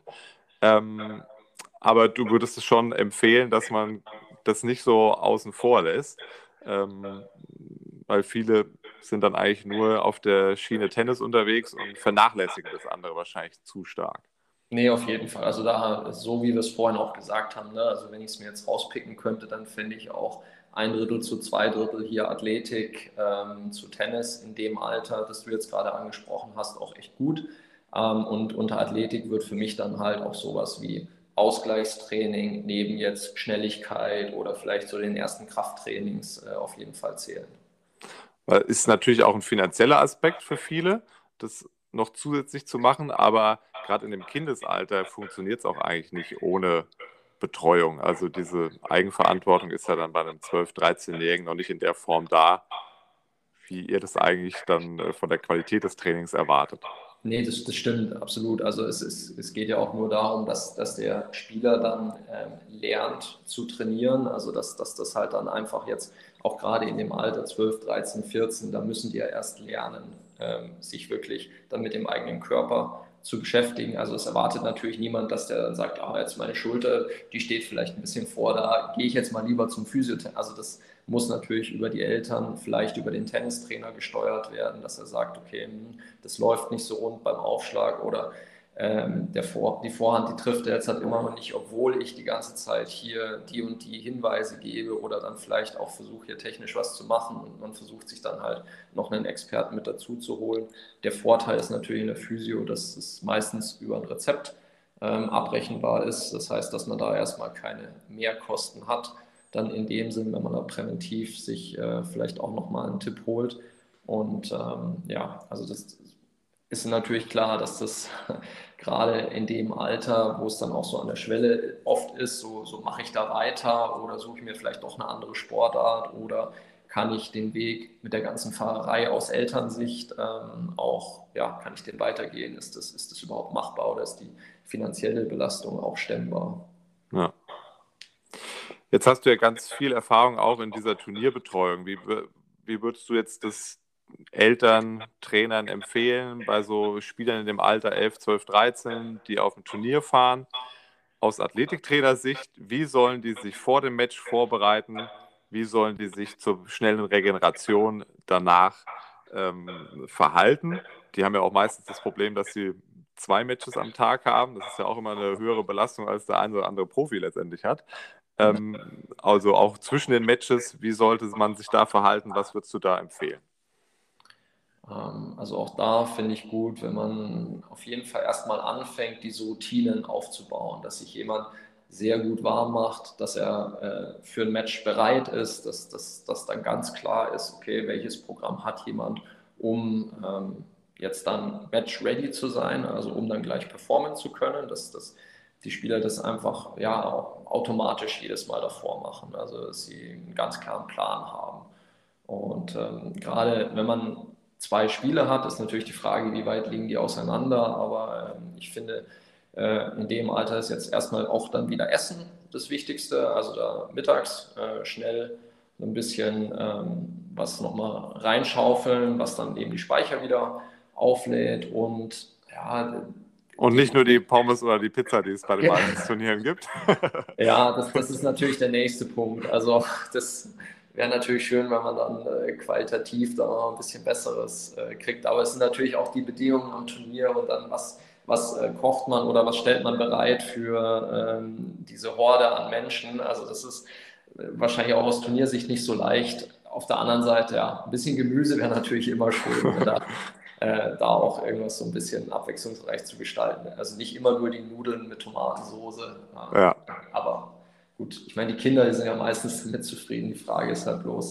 Ähm, aber du würdest es schon empfehlen, dass man das nicht so außen vor lässt, ähm, weil viele sind dann eigentlich nur auf der Schiene Tennis unterwegs und vernachlässigen das andere wahrscheinlich zu stark. Nee, auf jeden Fall. Also da, so wie wir es vorhin auch gesagt haben, ne, also wenn ich es mir jetzt rauspicken könnte, dann finde ich auch ein Drittel zu zwei Drittel hier Athletik ähm, zu Tennis in dem Alter, das du jetzt gerade angesprochen hast, auch echt gut. Ähm, und unter Athletik wird für mich dann halt auch sowas wie Ausgleichstraining neben jetzt Schnelligkeit oder vielleicht so den ersten Krafttrainings äh, auf jeden Fall zählen. Weil ist natürlich auch ein finanzieller Aspekt für viele, das noch zusätzlich zu machen, aber gerade in dem Kindesalter funktioniert es auch eigentlich nicht ohne Betreuung. Also diese Eigenverantwortung ist ja dann bei einem zwölf-, dreizehn-Jährigen noch nicht in der Form da, wie ihr das eigentlich dann äh, von der Qualität des Trainings erwartet. Nee, das, das stimmt absolut. Also es, ist, es geht ja auch nur darum, dass, dass der Spieler dann ähm, lernt zu trainieren. Also dass, dass das halt dann einfach jetzt auch gerade in dem Alter zwölf, dreizehn, vierzehn, da müssen die ja erst lernen, ähm, sich wirklich dann mit dem eigenen Körper zu beschäftigen. Also es erwartet natürlich niemand, dass der dann sagt, ah, jetzt meine Schulter, die steht vielleicht ein bisschen vor, da gehe ich jetzt mal lieber zum Physiotherapeuten. Also das muss natürlich über die Eltern, vielleicht über den Tennistrainer gesteuert werden, dass er sagt, okay, das läuft nicht so rund beim Aufschlag oder ähm, der Vor die Vorhand, die trifft er jetzt halt immer noch nicht, obwohl ich die ganze Zeit hier die und die Hinweise gebe oder dann vielleicht auch versuche, hier technisch was zu machen und man versucht sich dann halt noch einen Experten mit dazu zu holen. Der Vorteil ist natürlich in der Physio, dass es meistens über ein Rezept ähm, abrechenbar ist. Das heißt, dass man da erstmal keine Mehrkosten hat. Dann in dem Sinn, wenn man da präventiv sich äh, vielleicht auch nochmal einen Tipp holt. Und ähm, ja, also das ist natürlich klar, dass das gerade in dem Alter, wo es dann auch so an der Schwelle oft ist, so, so mache ich da weiter oder suche ich mir vielleicht doch eine andere Sportart oder kann ich den Weg mit der ganzen Fahrerei aus Elternsicht ähm, auch, ja, kann ich den weitergehen? Ist das, ist das überhaupt machbar oder ist die finanzielle Belastung auch stemmbar? Ja. Jetzt hast du ja ganz viel Erfahrung auch in dieser Turnierbetreuung. Wie, wie würdest du jetzt das Eltern, Trainern empfehlen bei so Spielern in dem Alter elf, zwölf, dreizehn, die auf ein Turnier fahren? Aus Athletiktrainersicht, wie sollen die sich vor dem Match vorbereiten? Wie sollen die sich zur schnellen Regeneration danach ähm, verhalten? Die haben ja auch meistens das Problem, dass sie zwei Matches am Tag haben. Das ist ja auch immer eine höhere Belastung, als der eine oder andere Profi letztendlich hat. Ähm, also auch zwischen den Matches, wie sollte man sich da verhalten? Was würdest du da empfehlen? Also auch da finde ich gut, wenn man auf jeden Fall erstmal anfängt, diese Routinen aufzubauen, dass sich jemand sehr gut warm macht, dass er äh, für ein Match bereit ist, dass, dass, dass dann ganz klar ist, okay, welches Programm hat jemand, um ähm, jetzt dann match-ready zu sein, also um dann gleich performen zu können, dass, dass die Spieler das einfach ja auch automatisch jedes Mal davor machen, also dass sie einen ganz klaren Plan haben. Und ähm, gerade wenn man zwei Spiele hat, ist natürlich die Frage, wie weit liegen die auseinander. Aber ähm, ich finde, äh, in dem Alter ist jetzt erstmal auch dann wieder Essen das Wichtigste. Also da mittags äh, schnell ein bisschen ähm, was nochmal reinschaufeln, was dann eben die Speicher wieder auflädt. Und ja. Und nicht nur die Pommes oder die Pizza, die es bei den meisten Turnieren gibt. Ja, das, das ist natürlich der nächste Punkt. Also das wäre natürlich schön, wenn man dann äh, qualitativ da noch ein bisschen Besseres äh, kriegt. Aber es sind natürlich auch die Bedingungen am Turnier und dann was, was äh, kocht man oder was stellt man bereit für ähm, diese Horde an Menschen. Also das ist äh, wahrscheinlich auch aus Turniersicht nicht so leicht. Auf der anderen Seite, ja, ein bisschen Gemüse wäre natürlich immer schön, wenn da, äh, da auch irgendwas so ein bisschen abwechslungsreich zu gestalten. Also nicht immer nur die Nudeln mit Tomatensauce, äh, Ja. aber gut, ich meine, die Kinder, die sind ja meistens damit zufrieden. Die Frage ist halt bloß,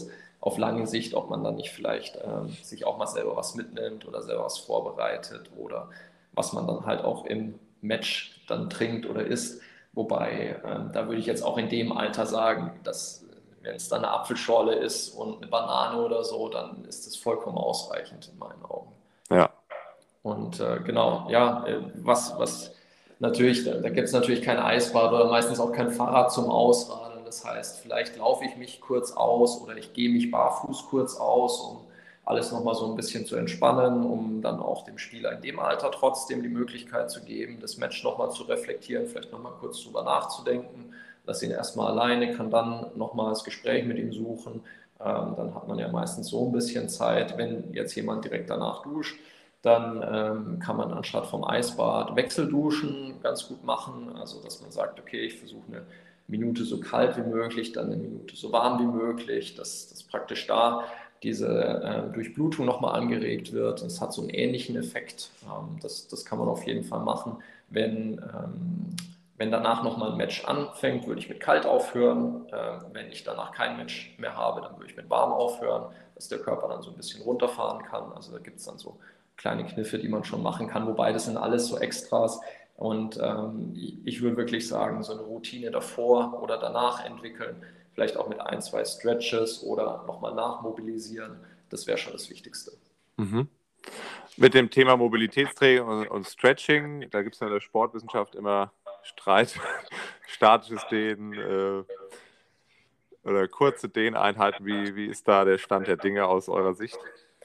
auf lange Sicht, ob man dann nicht vielleicht ähm, sich auch mal selber was mitnimmt oder selber was vorbereitet oder was man dann halt auch im Match dann trinkt oder isst. Wobei, ähm, da würde ich jetzt auch in dem Alter sagen, dass wenn es dann eine Apfelschorle ist und eine Banane oder so, dann ist das vollkommen ausreichend in meinen Augen. Ja. Und äh, genau, ja, äh, was, was natürlich, da, da gibt es natürlich kein Eisbad oder meistens auch kein Fahrrad zum Ausradeln. Das heißt, vielleicht laufe ich mich kurz aus oder ich gehe mich barfuß kurz aus, um alles nochmal so ein bisschen zu entspannen, um dann auch dem Spieler in dem Alter trotzdem die Möglichkeit zu geben, das Match nochmal zu reflektieren, vielleicht nochmal kurz drüber nachzudenken. Lass ihn erstmal alleine, kann dann nochmal das Gespräch mit ihm suchen. Ähm, dann hat man ja meistens so ein bisschen Zeit, wenn jetzt jemand direkt danach duscht. Dann ähm, kann man anstatt vom Eisbad Wechselduschen ganz gut machen. Also, dass man sagt, okay, ich versuche eine Minute so kalt wie möglich, dann eine Minute so warm wie möglich, dass, dass praktisch da diese äh, Durchblutung nochmal angeregt wird. Das hat so einen ähnlichen Effekt. Ähm, das, das kann man auf jeden Fall machen. Wenn, ähm, wenn danach nochmal ein Match anfängt, würde ich mit kalt aufhören. Äh, wenn ich danach kein Match mehr habe, dann würde ich mit warm aufhören, dass der Körper dann so ein bisschen runterfahren kann. Also da gibt es dann so kleine Kniffe, die man schon machen kann, wobei das sind alles so Extras und ähm, ich würde wirklich sagen, so eine Routine davor oder danach entwickeln, vielleicht auch mit ein, zwei Stretches oder nochmal nachmobilisieren, das wäre schon das Wichtigste. Mhm. Mit dem Thema Mobilitätstraining und, und Stretching, da gibt es ja in der Sportwissenschaft immer Streit, statisches Dehnen äh, oder kurze Dehneinheiten. Wie, wie ist da der Stand der Dinge aus eurer Sicht?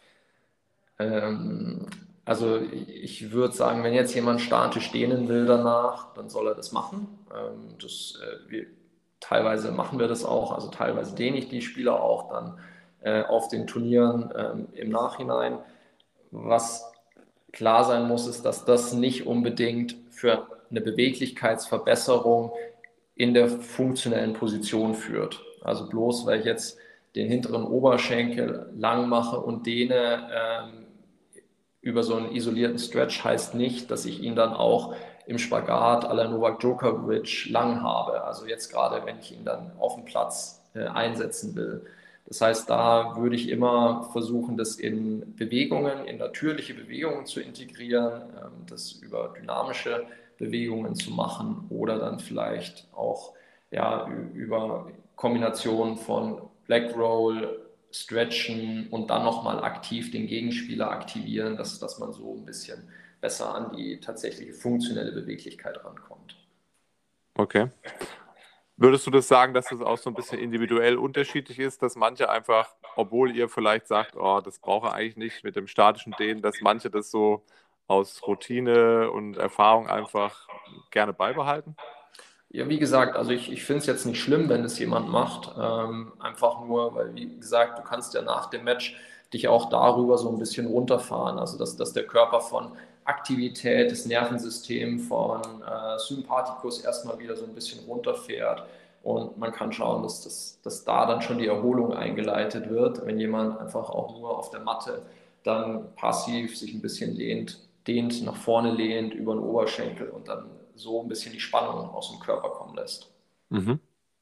Ähm, also ich würde sagen, wenn jetzt jemand statisch dehnen will danach, dann soll er das machen. Ähm, das, äh, wir, teilweise machen wir das auch, also teilweise dehne ich die Spieler auch dann äh, auf den Turnieren ähm, im Nachhinein. Was klar sein muss, ist, dass das nicht unbedingt für eine Beweglichkeitsverbesserung in der funktionellen Position führt. Also bloß, weil ich jetzt den hinteren Oberschenkel lang mache und dehne ähm, über so einen isolierten Stretch, heißt nicht, dass ich ihn dann auch im Spagat à la Novak Djokovic lang habe. Also jetzt gerade, wenn ich ihn dann auf dem Platz äh, einsetzen will. Das heißt, da würde ich immer versuchen, das in Bewegungen, in natürliche Bewegungen zu integrieren, ähm, das über dynamische Bewegungen zu machen oder dann vielleicht auch ja, über Kombinationen von Black Roll, Stretchen und dann nochmal aktiv den Gegenspieler aktivieren, dass, dass man so ein bisschen besser an die tatsächliche funktionelle Beweglichkeit rankommt. Okay. Würdest du das sagen, dass das auch so ein bisschen individuell unterschiedlich ist, dass manche einfach, obwohl ihr vielleicht sagt, oh, das brauche ich eigentlich nicht mit dem statischen Dehnen, dass manche das so aus Routine und Erfahrung einfach gerne beibehalten? Ja, wie gesagt, also ich, ich finde es jetzt nicht schlimm, wenn es jemand macht. Ähm, einfach nur, weil, wie gesagt, du kannst ja nach dem Match dich auch darüber so ein bisschen runterfahren. Also, dass, dass der Körper von Aktivität, das Nervensystem von äh, Sympathikus erstmal wieder so ein bisschen runterfährt. Und man kann schauen, dass, dass, dass da dann schon die Erholung eingeleitet wird, wenn jemand einfach auch nur auf der Matte dann passiv sich ein bisschen lehnt, dehnt, nach vorne lehnt, über den Oberschenkel und dann so ein bisschen die Spannung aus dem Körper kommen lässt. Mhm.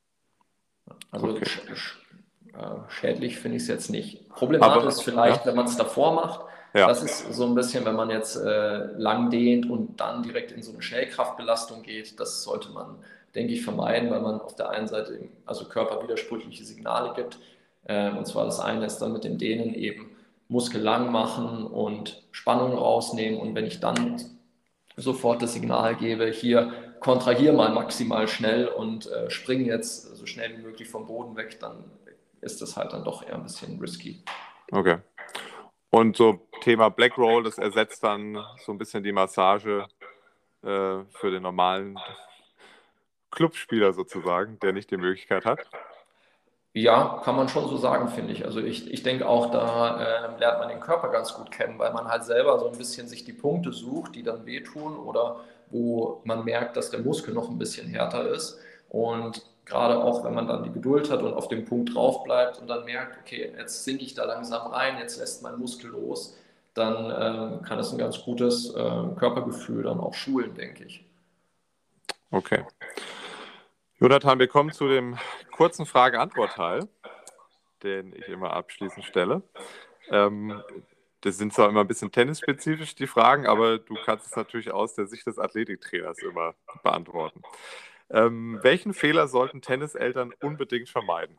Also Okay. sch sch äh, schädlich finde ich es jetzt nicht. Problematisch Aber, ist vielleicht, ja, wenn man es davor macht. ja, Das ist so ein bisschen, wenn man jetzt äh, lang dehnt und dann direkt in so eine Schnellkraftbelastung geht. Das sollte man, denke ich, vermeiden, weil man auf der einen Seite also körperwidersprüchliche Signale gibt. Äh, und zwar das eine ist dann mit dem Dehnen eben Muskel lang machen und Spannung rausnehmen. Und wenn ich dann sofort das Signal gebe, hier kontrahier mal maximal schnell und äh, spring jetzt so schnell wie möglich vom Boden weg, dann ist das halt dann doch eher ein bisschen risky. okay. Und so Thema Black Roll, das ersetzt dann so ein bisschen die Massage äh, für den normalen Clubspieler sozusagen, der nicht die Möglichkeit hat. Ja, kann man schon so sagen, finde ich. Also ich, ich denke auch, da äh, lernt man den Körper ganz gut kennen, weil man halt selber so ein bisschen sich die Punkte sucht, die dann wehtun oder wo man merkt, dass der Muskel noch ein bisschen härter ist. Und gerade auch, wenn man dann die Geduld hat und auf dem Punkt drauf bleibt und dann merkt, okay, jetzt sinke ich da langsam rein, jetzt lässt mein Muskel los, dann ähm, kann es ein ganz gutes äh, Körpergefühl dann auch schulen, denke ich. Okay. Jonathan, wir kommen zu dem kurzen Frage-Antwort-Teil. den ich immer abschließend stelle. Ähm, das sind zwar immer ein bisschen tennisspezifisch, die Fragen, aber du kannst es natürlich aus der Sicht des Athletiktrainers immer beantworten. Ähm, welchen Fehler sollten Tenniseltern unbedingt vermeiden?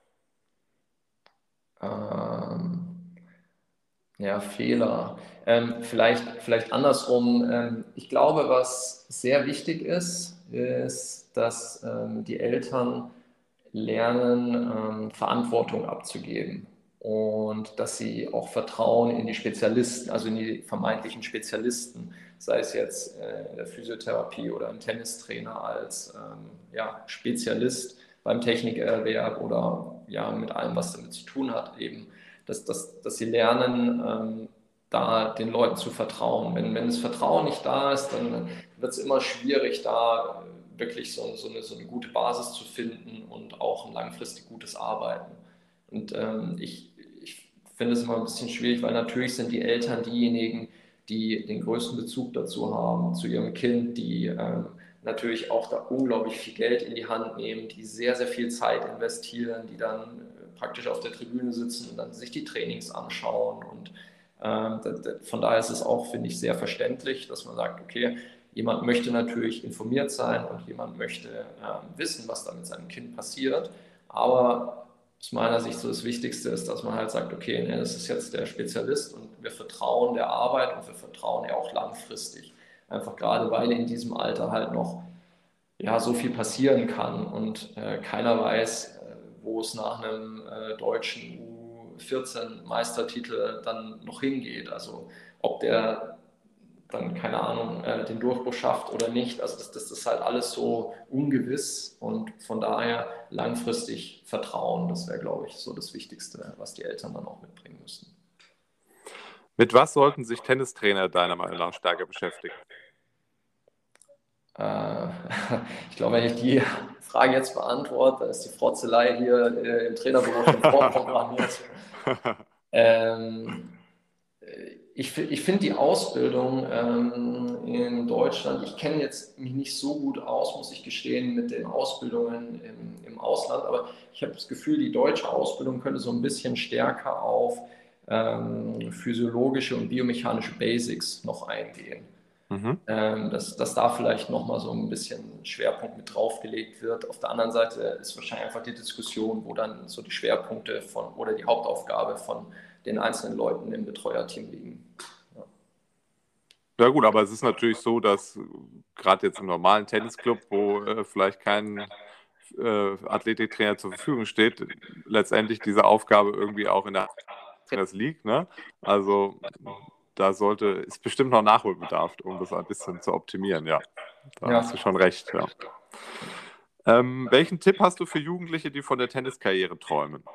Ähm, ja, Fehler. Ähm, vielleicht, vielleicht andersrum. Ähm, ich glaube, was sehr wichtig ist, ist, dass ähm, die Eltern lernen, ähm, Verantwortung abzugeben und dass sie auch Vertrauen in die Spezialisten, also in die vermeintlichen Spezialisten, sei es jetzt äh, in der Physiotherapie oder im Tennistrainer als ähm, ja, Spezialist beim Technikerwerb oder ja, mit allem, was damit zu tun hat, eben, dass, dass, dass sie lernen, ähm, da den Leuten zu vertrauen. Wenn, wenn das Vertrauen nicht da ist, dann wird es immer schwierig, da wirklich so, so, eine, so eine gute Basis zu finden und auch ein langfristig gutes Arbeiten. Und ähm, ich, ich finde es immer ein bisschen schwierig, weil natürlich sind die Eltern diejenigen, die den größten Bezug dazu haben, zu ihrem Kind, die ähm, natürlich auch da unglaublich viel Geld in die Hand nehmen, die sehr, sehr viel Zeit investieren, die dann äh, praktisch auf der Tribüne sitzen und dann sich die Trainings anschauen. Und ähm, da, da, von daher ist es auch, finde ich, sehr verständlich, dass man sagt, okay, jemand möchte natürlich informiert sein und jemand möchte ähm, wissen, was da mit seinem Kind passiert. Aber aus meiner Sicht so das Wichtigste ist, dass man halt sagt, okay, ne, das ist jetzt der Spezialist und wir vertrauen der Arbeit und wir vertrauen ja auch langfristig. Einfach gerade, weil in diesem Alter halt noch ja, so viel passieren kann und äh, keiner weiß, äh, wo es nach einem äh, deutschen U vierzehn Meistertitel dann noch hingeht. Also ob der dann, keine Ahnung, äh, den Durchbruch schafft oder nicht. Also das, das ist halt alles so ungewiss und von daher langfristig Vertrauen, das wäre, glaube ich, so das Wichtigste, was die Eltern dann auch mitbringen müssen. Mit was sollten sich Tennistrainer deiner Meinung nach stärker beschäftigen? Äh, ich glaube, wenn ich die Frage jetzt beantworte, dann ist die Frotzelei hier äh, im Trainerbüro schon vorprogrammiert. ähm, Ich, ich finde die Ausbildung ähm, in Deutschland, ich kenne jetzt mich nicht so gut aus, muss ich gestehen, mit den Ausbildungen im, im Ausland, aber ich habe das Gefühl, die deutsche Ausbildung könnte so ein bisschen stärker auf ähm, physiologische und biomechanische Basics noch eingehen. Mhm. Ähm, dass, dass da vielleicht nochmal so ein bisschen Schwerpunkt mit draufgelegt wird. Auf der anderen Seite ist wahrscheinlich einfach die Diskussion, wo dann so die Schwerpunkte von oder die Hauptaufgabe von den einzelnen Leuten im Betreuerteam liegen. Ja. Ja gut, aber es ist natürlich so, dass gerade jetzt im normalen Tennisclub, wo äh, vielleicht kein äh, Athletiktrainer zur Verfügung steht, letztendlich diese Aufgabe irgendwie auch in der Trainers liegt. Ne? Also da sollte, ist bestimmt noch Nachholbedarf, um das ein bisschen zu optimieren. Ja, da Ja. hast du schon recht. Ja. Ähm, welchen Tipp hast du für Jugendliche, die von der Tenniskarriere träumen?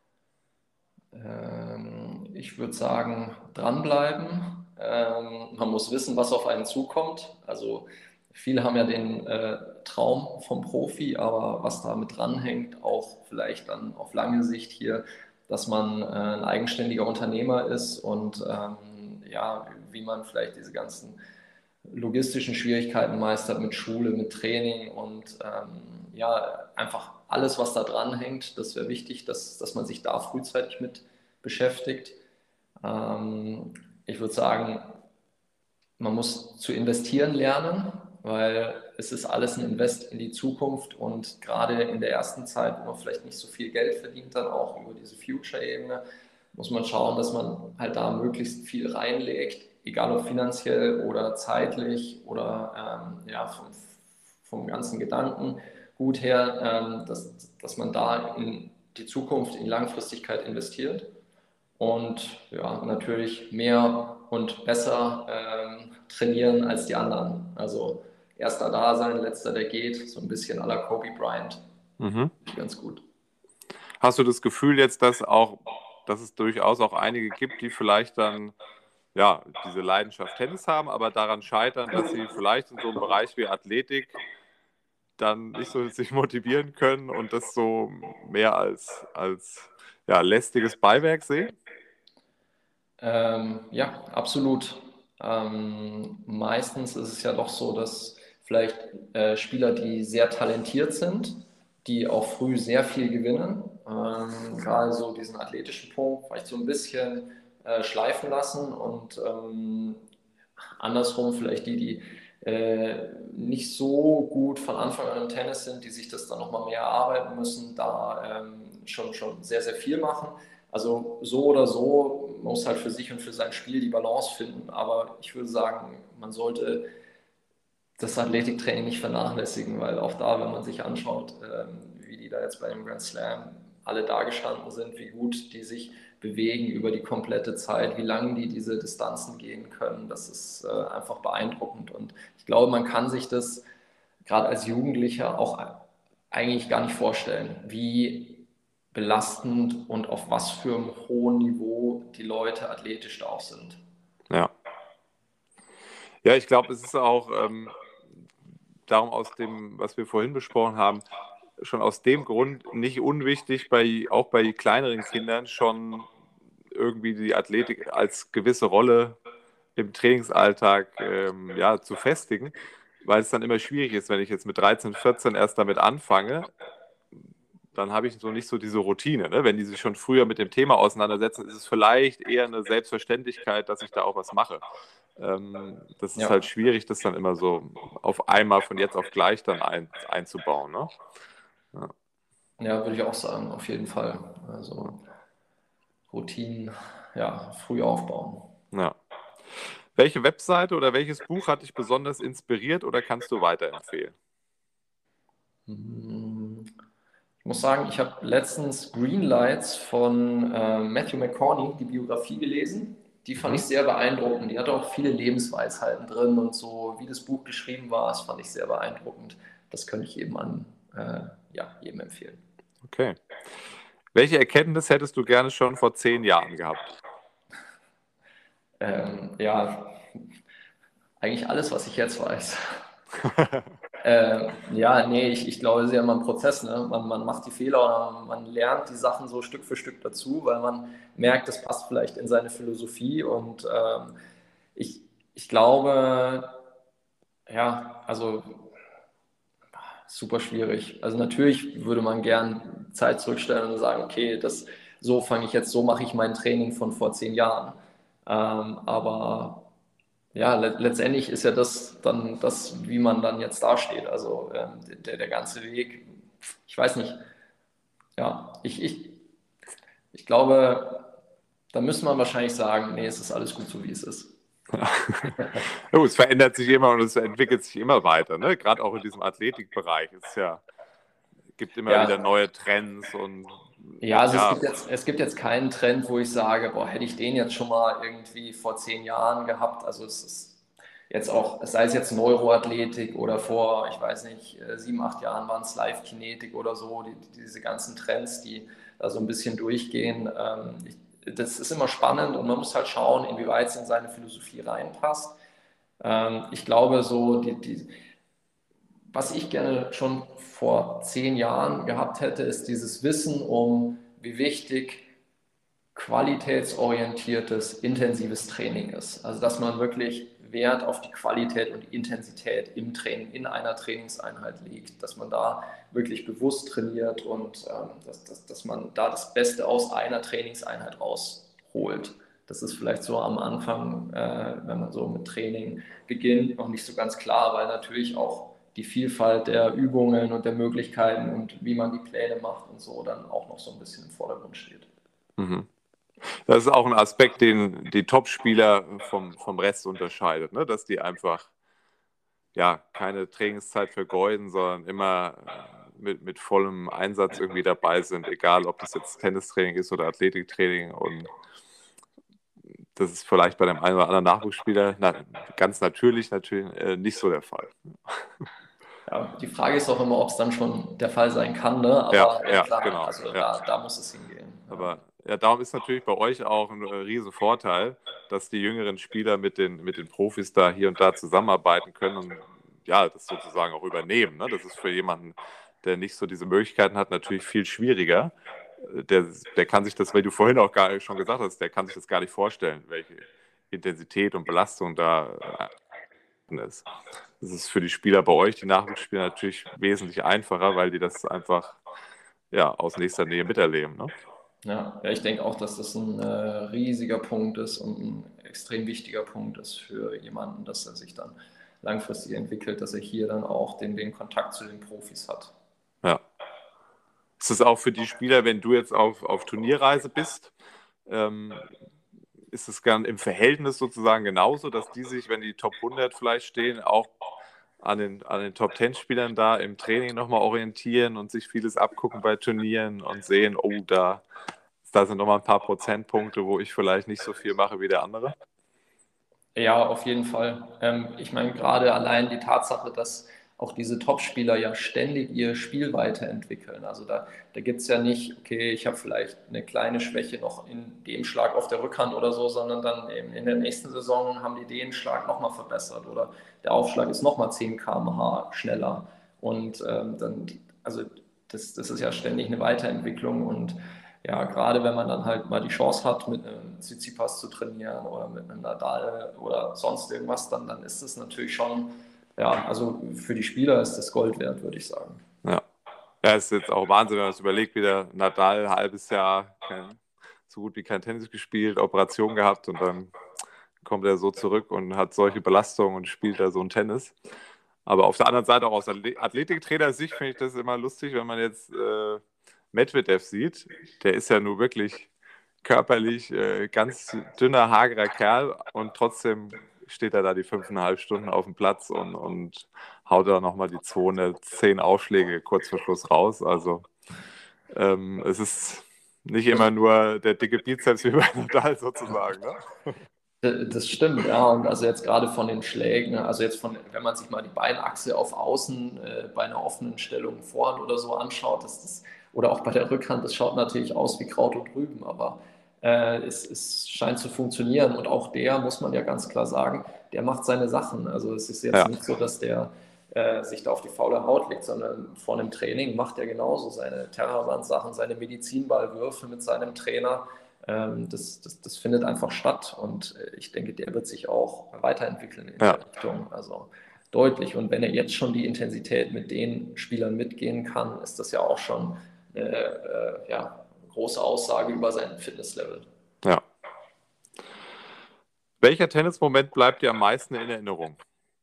Ähm, ich würde sagen, dranbleiben. Ähm, man muss wissen, was auf einen zukommt. Also viele haben ja den äh, Traum vom Profi, aber was da mit dranhängt, auch vielleicht dann auf lange Sicht hier, dass man äh, ein eigenständiger Unternehmer ist und ähm, ja, wie man vielleicht diese ganzen logistischen Schwierigkeiten meistert mit Schule, mit Training und ähm, ja, einfach alles, was da dran hängt, das wäre wichtig, dass, dass man sich da frühzeitig mit beschäftigt. Ähm, ich würde sagen, man muss zu investieren lernen, weil es ist alles ein Invest in die Zukunft und gerade in der ersten Zeit, wo man vielleicht nicht so viel Geld verdient, dann auch über diese Future-Ebene, muss man schauen, dass man halt da möglichst viel reinlegt, egal ob finanziell oder zeitlich oder ähm, ja, vom, vom ganzen Gedankengut her, ähm, dass, dass man da in die Zukunft, in die Langfristigkeit investiert und ja, natürlich mehr und besser ähm, trainieren als die anderen. Also erster da sein, letzter der geht, so ein bisschen à la Kobe Bryant. Mhm. Ganz gut. Hast du das Gefühl jetzt, dass auch, dass es durchaus auch einige gibt, die vielleicht dann ja diese Leidenschaft Tennis haben, aber daran scheitern, dass sie vielleicht in so einem Bereich wie Athletik dann nicht so sich motivieren können und das so mehr als, als ja, lästiges Beiwerk sehen? Ähm, ja, absolut. Ähm, meistens ist es ja doch so, dass vielleicht äh, Spieler, die sehr talentiert sind, die auch früh sehr viel gewinnen, Ähm, gerade so diesen athletischen Punkt vielleicht so ein bisschen äh, schleifen lassen und ähm, andersrum vielleicht die, die äh, nicht so gut von Anfang an im Tennis sind, die sich das dann nochmal mehr erarbeiten müssen, da ähm, schon, schon sehr, sehr viel machen. Also so oder so, man muss halt für sich und für sein Spiel die Balance finden. Aber ich würde sagen, man sollte das Athletiktraining nicht vernachlässigen, weil auch da, wenn man sich anschaut, ähm, wie die da jetzt bei dem Grand Slam alle dagestanden sind, wie gut die sich bewegen über die komplette Zeit, wie lange die diese Distanzen gehen können, das ist äh, einfach beeindruckend. Und ich glaube, man kann sich das gerade als Jugendlicher auch eigentlich gar nicht vorstellen, wie belastend und auf was für einem hohen Niveau die Leute athletisch da auch sind. Ja. Ja, ich glaube, es ist auch ähm, darum aus dem, was wir vorhin besprochen haben, schon aus dem Grund nicht unwichtig, bei, auch bei kleineren Kindern schon irgendwie die Athletik als gewisse Rolle im Trainingsalltag ähm, ja, zu festigen, weil es dann immer schwierig ist, wenn ich jetzt mit dreizehn, vierzehn erst damit anfange, dann habe ich so nicht so diese Routine. Ne? Wenn die sich schon früher mit dem Thema auseinandersetzen, ist es vielleicht eher eine Selbstverständlichkeit, dass ich da auch was mache. Ähm, das ist Ja. halt schwierig, das dann immer so auf einmal von jetzt auf gleich dann ein, einzubauen. Ne? Ja. Ja, würde ich auch sagen, auf jeden Fall. Also Routinen, ja, früh aufbauen. Ja. Welche Webseite oder welches Buch hat dich besonders inspiriert oder kannst du weiterempfehlen? Ich muss sagen, ich habe letztens Greenlights von äh, Matthew McConaughey, die Biografie gelesen. Die fand Mhm. ich sehr beeindruckend. Die hatte auch viele Lebensweisheiten drin und so, wie das Buch geschrieben war, das fand ich sehr beeindruckend. Das könnte ich jedem an, äh, ja, jedem empfehlen. Okay. Welche Erkenntnis hättest du gerne schon vor zehn Jahren gehabt? Ähm, ja, eigentlich alles, was ich jetzt weiß. äh, ja, nee, ich, ich glaube, es ist ja immer ein Prozess. Ne? Man, man macht die Fehler oder man lernt die Sachen so Stück für Stück dazu, weil man merkt, das passt vielleicht in seine Philosophie. Und ähm, ich, ich glaube, ja, also super schwierig. Also natürlich würde man gern Zeit zurückstellen und sagen, okay, das, so fange ich jetzt, so mache ich mein Training von vor zehn Jahren. Ähm, aber ja, le letztendlich ist ja das dann das, wie man dann jetzt dasteht. Also ähm, der, der ganze Weg, ich weiß nicht, ja, ich, ich, ich glaube, da müsste man wahrscheinlich sagen, nee, es ist alles gut so, wie es ist. Oh, es verändert sich immer und es entwickelt sich immer weiter, ne? Gerade auch in diesem Athletikbereich. Es ja, gibt immer Ja. wieder neue Trends und Ja, also ja. Es, gibt jetzt, es gibt jetzt keinen Trend, wo ich sage, boah, hätte ich den jetzt schon mal irgendwie vor zehn Jahren gehabt. Also es ist jetzt auch, sei es jetzt Neuroathletik oder vor, ich weiß nicht, äh, sieben, acht Jahren waren es Live-Kinetik oder so, die, diese ganzen Trends, die da so ein bisschen durchgehen. Ähm, ich, das ist immer spannend und man muss halt schauen, inwieweit es in seine Philosophie reinpasst. Ähm, ich glaube, so die, die was ich gerne schon vor zehn Jahren gehabt hätte, ist dieses Wissen um, wie wichtig qualitätsorientiertes, intensives Training ist. Also dass man wirklich Wert auf die Qualität und die Intensität im Training, in einer Trainingseinheit legt, dass man da wirklich bewusst trainiert und ähm, dass, dass, dass man da das Beste aus einer Trainingseinheit rausholt. Das ist vielleicht so am Anfang, äh, wenn man so mit Training beginnt, noch nicht so ganz klar, weil natürlich auch die Vielfalt der Übungen und der Möglichkeiten und wie man die Pläne macht und so dann auch noch so ein bisschen im Vordergrund steht. Mhm. Das ist auch ein Aspekt, den die Top-Spieler vom, vom Rest unterscheidet, ne? Dass die einfach ja, keine Trainingszeit vergeuden, sondern immer mit, mit vollem Einsatz irgendwie dabei sind, egal ob das jetzt Tennistraining ist oder Athletiktraining. Und das ist vielleicht bei dem einen oder anderen Nachwuchsspieler na, ganz natürlich natürlich äh, nicht so der Fall. Ja, die Frage ist auch immer, ob es dann schon der Fall sein kann, ne? Aber Ja, ja, ja, klar, genau. also Ja. da, da muss es hingehen. Ja. Aber ja, darum ist natürlich bei euch auch ein äh, riesen Vorteil, dass die jüngeren Spieler mit den, mit den Profis da hier und da zusammenarbeiten können und ja, das sozusagen auch übernehmen. Ne? Das ist für jemanden, der nicht so diese Möglichkeiten hat, natürlich viel schwieriger. Der, der kann sich das, weil du vorhin auch gar, schon gesagt hast, der kann sich das gar nicht vorstellen, welche Intensität und Belastung da ist. Das ist für die Spieler bei euch, die Nachwuchsspieler, natürlich wesentlich einfacher, weil die das einfach ja, aus nächster Nähe miterleben. Ne? Ja, ja, ich denke auch, dass das ein äh, riesiger Punkt ist und ein extrem wichtiger Punkt ist für jemanden, dass er sich dann langfristig entwickelt, dass er hier dann auch den, den Kontakt zu den Profis hat. Ja. Ist es auch für die Spieler, wenn du jetzt auf, auf Turnierreise bist, ähm, ist es gern im Verhältnis sozusagen genauso, dass die sich, wenn die Top hundert vielleicht stehen, auch an den, an den Top zehn Spielern da im Training nochmal orientieren und sich vieles abgucken bei Turnieren und sehen, oh, da, da sind nochmal ein paar Prozentpunkte, wo ich vielleicht nicht so viel mache wie der andere? Ja, auf jeden Fall. Ähm, ich meine, gerade allein die Tatsache, dass auch diese Top-Spieler ja ständig ihr Spiel weiterentwickeln. Also da, da gibt es ja nicht, okay, ich habe vielleicht eine kleine Schwäche noch in dem Schlag auf der Rückhand oder so, sondern dann eben in der nächsten Saison haben die den Schlag nochmal verbessert oder der Aufschlag ist nochmal zehn Kilometer pro Stunde schneller. Und ähm, dann, also das, das ist ja ständig eine Weiterentwicklung und ja, gerade wenn man dann halt mal die Chance hat, mit einem Tsitsipas zu trainieren oder mit einem Nadal oder sonst irgendwas, dann, dann ist das natürlich schon, ja, also für die Spieler ist das Gold wert, würde ich sagen. Ja. Ja, ist jetzt auch Wahnsinn, wenn man es überlegt, wieder Nadal, ein halbes Jahr kein, so gut wie kein Tennis gespielt, Operation gehabt und dann kommt er so zurück und hat solche Belastungen und spielt da so ein Tennis. Aber auf der anderen Seite auch aus Athletiktrainer-Sicht finde ich das immer lustig, wenn man jetzt äh, Medvedev sieht. Der ist ja nur wirklich körperlich äh, ganz dünner, hagerer Kerl und trotzdem steht er da die fünfeinhalb Stunden auf dem Platz und, und haut da nochmal die zweihundertzehn Aufschläge kurz vor Schluss raus. Also ähm, es ist nicht immer nur der dicke Bizeps wie bei Nadal sozusagen. Ne? Das stimmt, ja. Und also jetzt gerade von den Schlägen, also jetzt von, wenn man sich mal die Beinachse auf Außen äh, bei einer offenen Stellung Vorhand oder so anschaut, das, das, oder auch bei der Rückhand, das schaut natürlich aus wie Kraut und Rüben, aber äh, es, es scheint zu funktionieren. Und auch der, muss man ja ganz klar sagen, der macht seine Sachen. Also es ist jetzt Ja. nicht so, dass der äh, sich da auf die faule Haut legt, sondern vor einem Training macht er genauso seine Terraband-Sachen, seine Medizinballwürfe mit seinem Trainer. Das, das, das findet einfach statt und ich denke, der wird sich auch weiterentwickeln in Ja. der Richtung, also deutlich. Und wenn er jetzt schon die Intensität mit den Spielern mitgehen kann, ist das ja auch schon eine äh, ja, große Aussage über sein Fitnesslevel. Ja. Welcher Tennismoment bleibt dir am meisten in Erinnerung?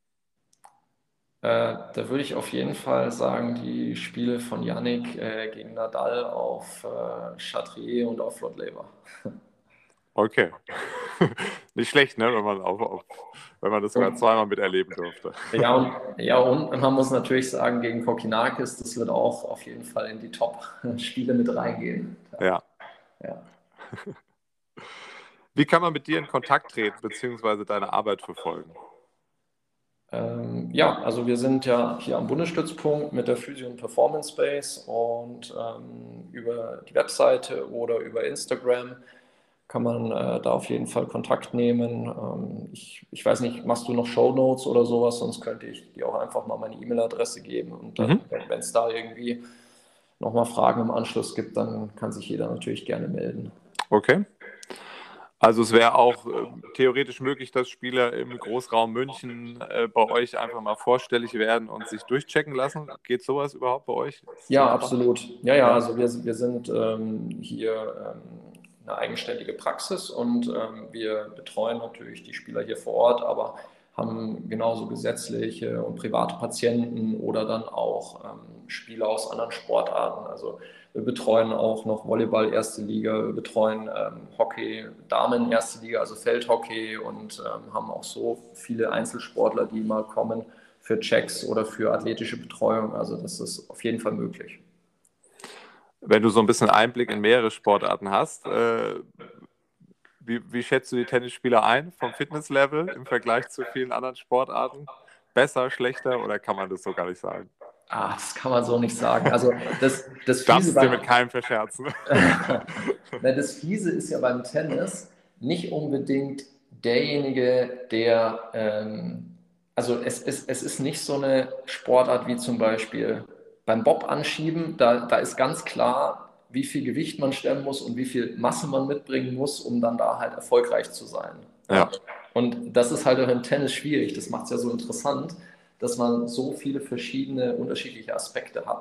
Äh, da würde ich auf jeden Fall sagen, die Spiele von Yannick äh, gegen Nadal auf äh, Chatrier und auf Rod Laver. Okay. Nicht schlecht, ne? Wenn man, auf, auf, wenn man das sogar zweimal miterleben durfte. Ja und, ja, und man muss natürlich sagen, gegen Kokkinakis, das wird auch auf jeden Fall in die Top-Spiele mit reingehen. Ja. Ja. Wie kann man mit dir in Kontakt treten, beziehungsweise deine Arbeit verfolgen? Ähm, ja, also wir sind ja hier am Bundesstützpunkt mit der Physio- und Performance Space und ähm, über die Webseite oder über Instagram kann man äh, da auf jeden Fall Kontakt nehmen. Ähm, ich, ich weiß nicht, machst du noch Shownotes oder sowas, sonst könnte ich dir auch einfach mal meine E-Mail-Adresse geben und dann, Mhm. wenn es da irgendwie nochmal Fragen im Anschluss gibt, dann kann sich jeder natürlich gerne melden. Okay. Also es wäre auch äh, theoretisch möglich, dass Spieler im Großraum München äh, bei euch einfach mal vorstellig werden und sich durchchecken lassen. Geht sowas überhaupt bei euch? Ja, absolut. Ja, ja, also wir, wir sind ähm, hier ähm, eine eigenständige Praxis und ähm, wir betreuen natürlich die Spieler hier vor Ort, aber haben genauso gesetzliche und private Patienten oder dann auch ähm, Spieler aus anderen Sportarten. Also wir betreuen auch noch Volleyball erste Liga, wir betreuen ähm, Hockey, Damen erste Liga, also Feldhockey und ähm, haben auch so viele Einzelsportler, die mal kommen für Checks oder für athletische Betreuung. Also das ist auf jeden Fall möglich. Wenn du so ein bisschen Einblick in mehrere Sportarten hast, äh, wie, wie schätzt du die Tennisspieler ein vom Fitnesslevel im Vergleich zu vielen anderen Sportarten? Besser, schlechter oder kann man das so gar nicht sagen? Ah, das kann man so nicht sagen. Also das, das Darfst Fiese du dir beim, mit keinem verscherzen? Na, das Fiese ist ja beim Tennis nicht unbedingt derjenige, der, ähm, also es, es, es ist nicht so eine Sportart wie zum Beispiel beim Bob anschieben. Da, da ist ganz klar, wie viel Gewicht man stemmen muss und wie viel Masse man mitbringen muss, um dann da halt erfolgreich zu sein. Ja. Und das ist halt auch im Tennis schwierig. Das macht es ja so interessant, dass man so viele verschiedene, unterschiedliche Aspekte hat.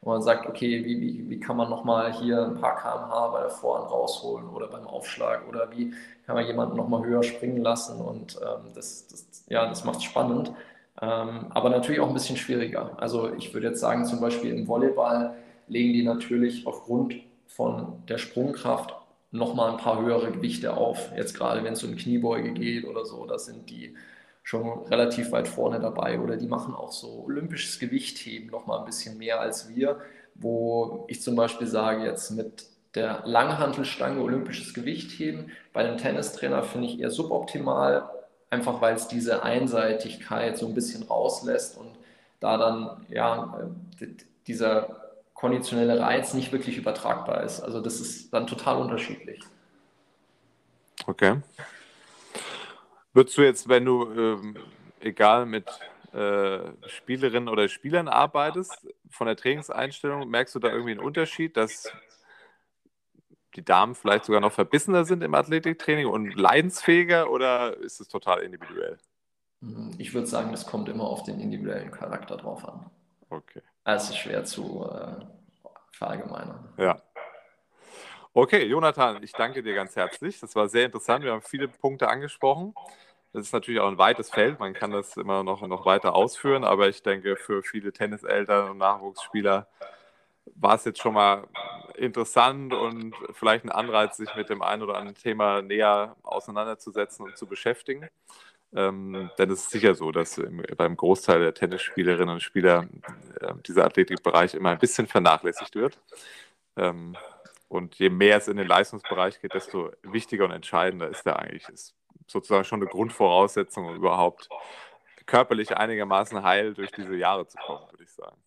wo man sagt, okay, wie, wie, wie kann man nochmal hier ein paar Kilometer pro Stunde bei der Vorhand rausholen oder beim Aufschlag oder wie kann man jemanden nochmal höher springen lassen und ähm, das, das, ja, das macht es spannend, ähm, aber natürlich auch ein bisschen schwieriger. Also ich würde jetzt sagen, zum Beispiel im Volleyball legen die natürlich aufgrund von der Sprungkraft nochmal ein paar höhere Gewichte auf. Jetzt gerade, wenn es um Kniebeuge geht oder so, da sind die schon relativ weit vorne dabei oder die machen auch so olympisches Gewichtheben nochmal ein bisschen mehr als wir, wo ich zum Beispiel sage, jetzt mit der Langhantelstange olympisches Gewichtheben bei einem Tennistrainer finde ich eher suboptimal, einfach weil es diese Einseitigkeit so ein bisschen rauslässt und da dann ja dieser konditionelle Reiz nicht wirklich übertragbar ist. Also das ist dann total unterschiedlich. Okay. Würdest du jetzt, wenn du, ähm, egal mit äh, Spielerinnen oder Spielern arbeitest, von der Trainingseinstellung, merkst du da irgendwie einen Unterschied, dass die Damen vielleicht sogar noch verbissener sind im Athletiktraining und leidensfähiger oder ist es total individuell? Ich würde sagen, es kommt immer auf den individuellen Charakter drauf an. Okay. Es ist schwer zu äh, verallgemeinern. Ja. Okay, Jonathan, ich danke dir ganz herzlich. Das war sehr interessant. Wir haben viele Punkte angesprochen. Das ist natürlich auch ein weites Feld. Man kann das immer noch, noch weiter ausführen. Aber ich denke, für viele Tenniseltern und Nachwuchsspieler war es jetzt schon mal interessant und vielleicht ein Anreiz, sich mit dem einen oder anderen Thema näher auseinanderzusetzen und zu beschäftigen. Ähm, denn es ist sicher so, dass im, beim Großteil der Tennisspielerinnen und Spieler äh, dieser Athletikbereich immer ein bisschen vernachlässigt wird. Ähm, und je mehr es in den Leistungsbereich geht, desto wichtiger und entscheidender ist der eigentlich. Ist sozusagen schon eine Grundvoraussetzung, um überhaupt körperlich einigermaßen heil durch diese Jahre zu kommen, würde ich sagen.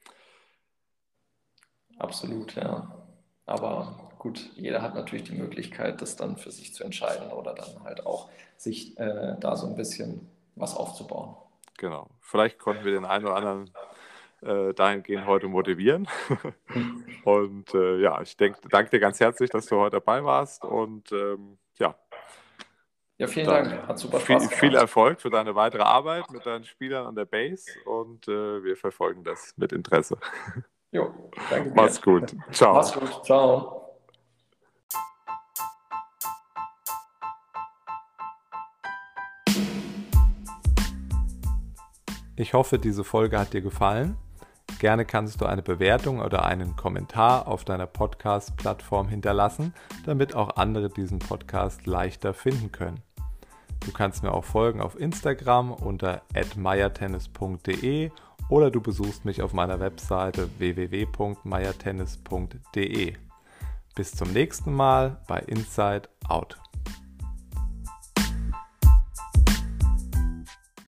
Absolut, ja. Aber gut, jeder hat natürlich die Möglichkeit, das dann für sich zu entscheiden oder dann halt auch sich äh, da so ein bisschen was aufzubauen. Genau. Vielleicht konnten wir den einen oder anderen äh, dahingehend heute motivieren. Und äh, ja, ich denk, danke dir ganz herzlich, dass du heute dabei warst und ähm, ja. Ja, vielen Dank. Hat super Spaß viel, gemacht. viel Erfolg für deine weitere Arbeit mit deinen Spielern an der Base und äh, wir verfolgen das mit Interesse. Jo, danke dir. Mach's gut. Ciao. Mach's gut. Ciao. Ich hoffe, diese Folge hat dir gefallen. Gerne kannst du eine Bewertung oder einen Kommentar auf deiner Podcast-Plattform hinterlassen, damit auch andere diesen Podcast leichter finden können. Du kannst mir auch folgen auf Instagram unter at meiertennis punkt de oder du besuchst mich auf meiner Webseite w w w punkt meiertennis punkt de. Bis zum nächsten Mal bei Inside Out.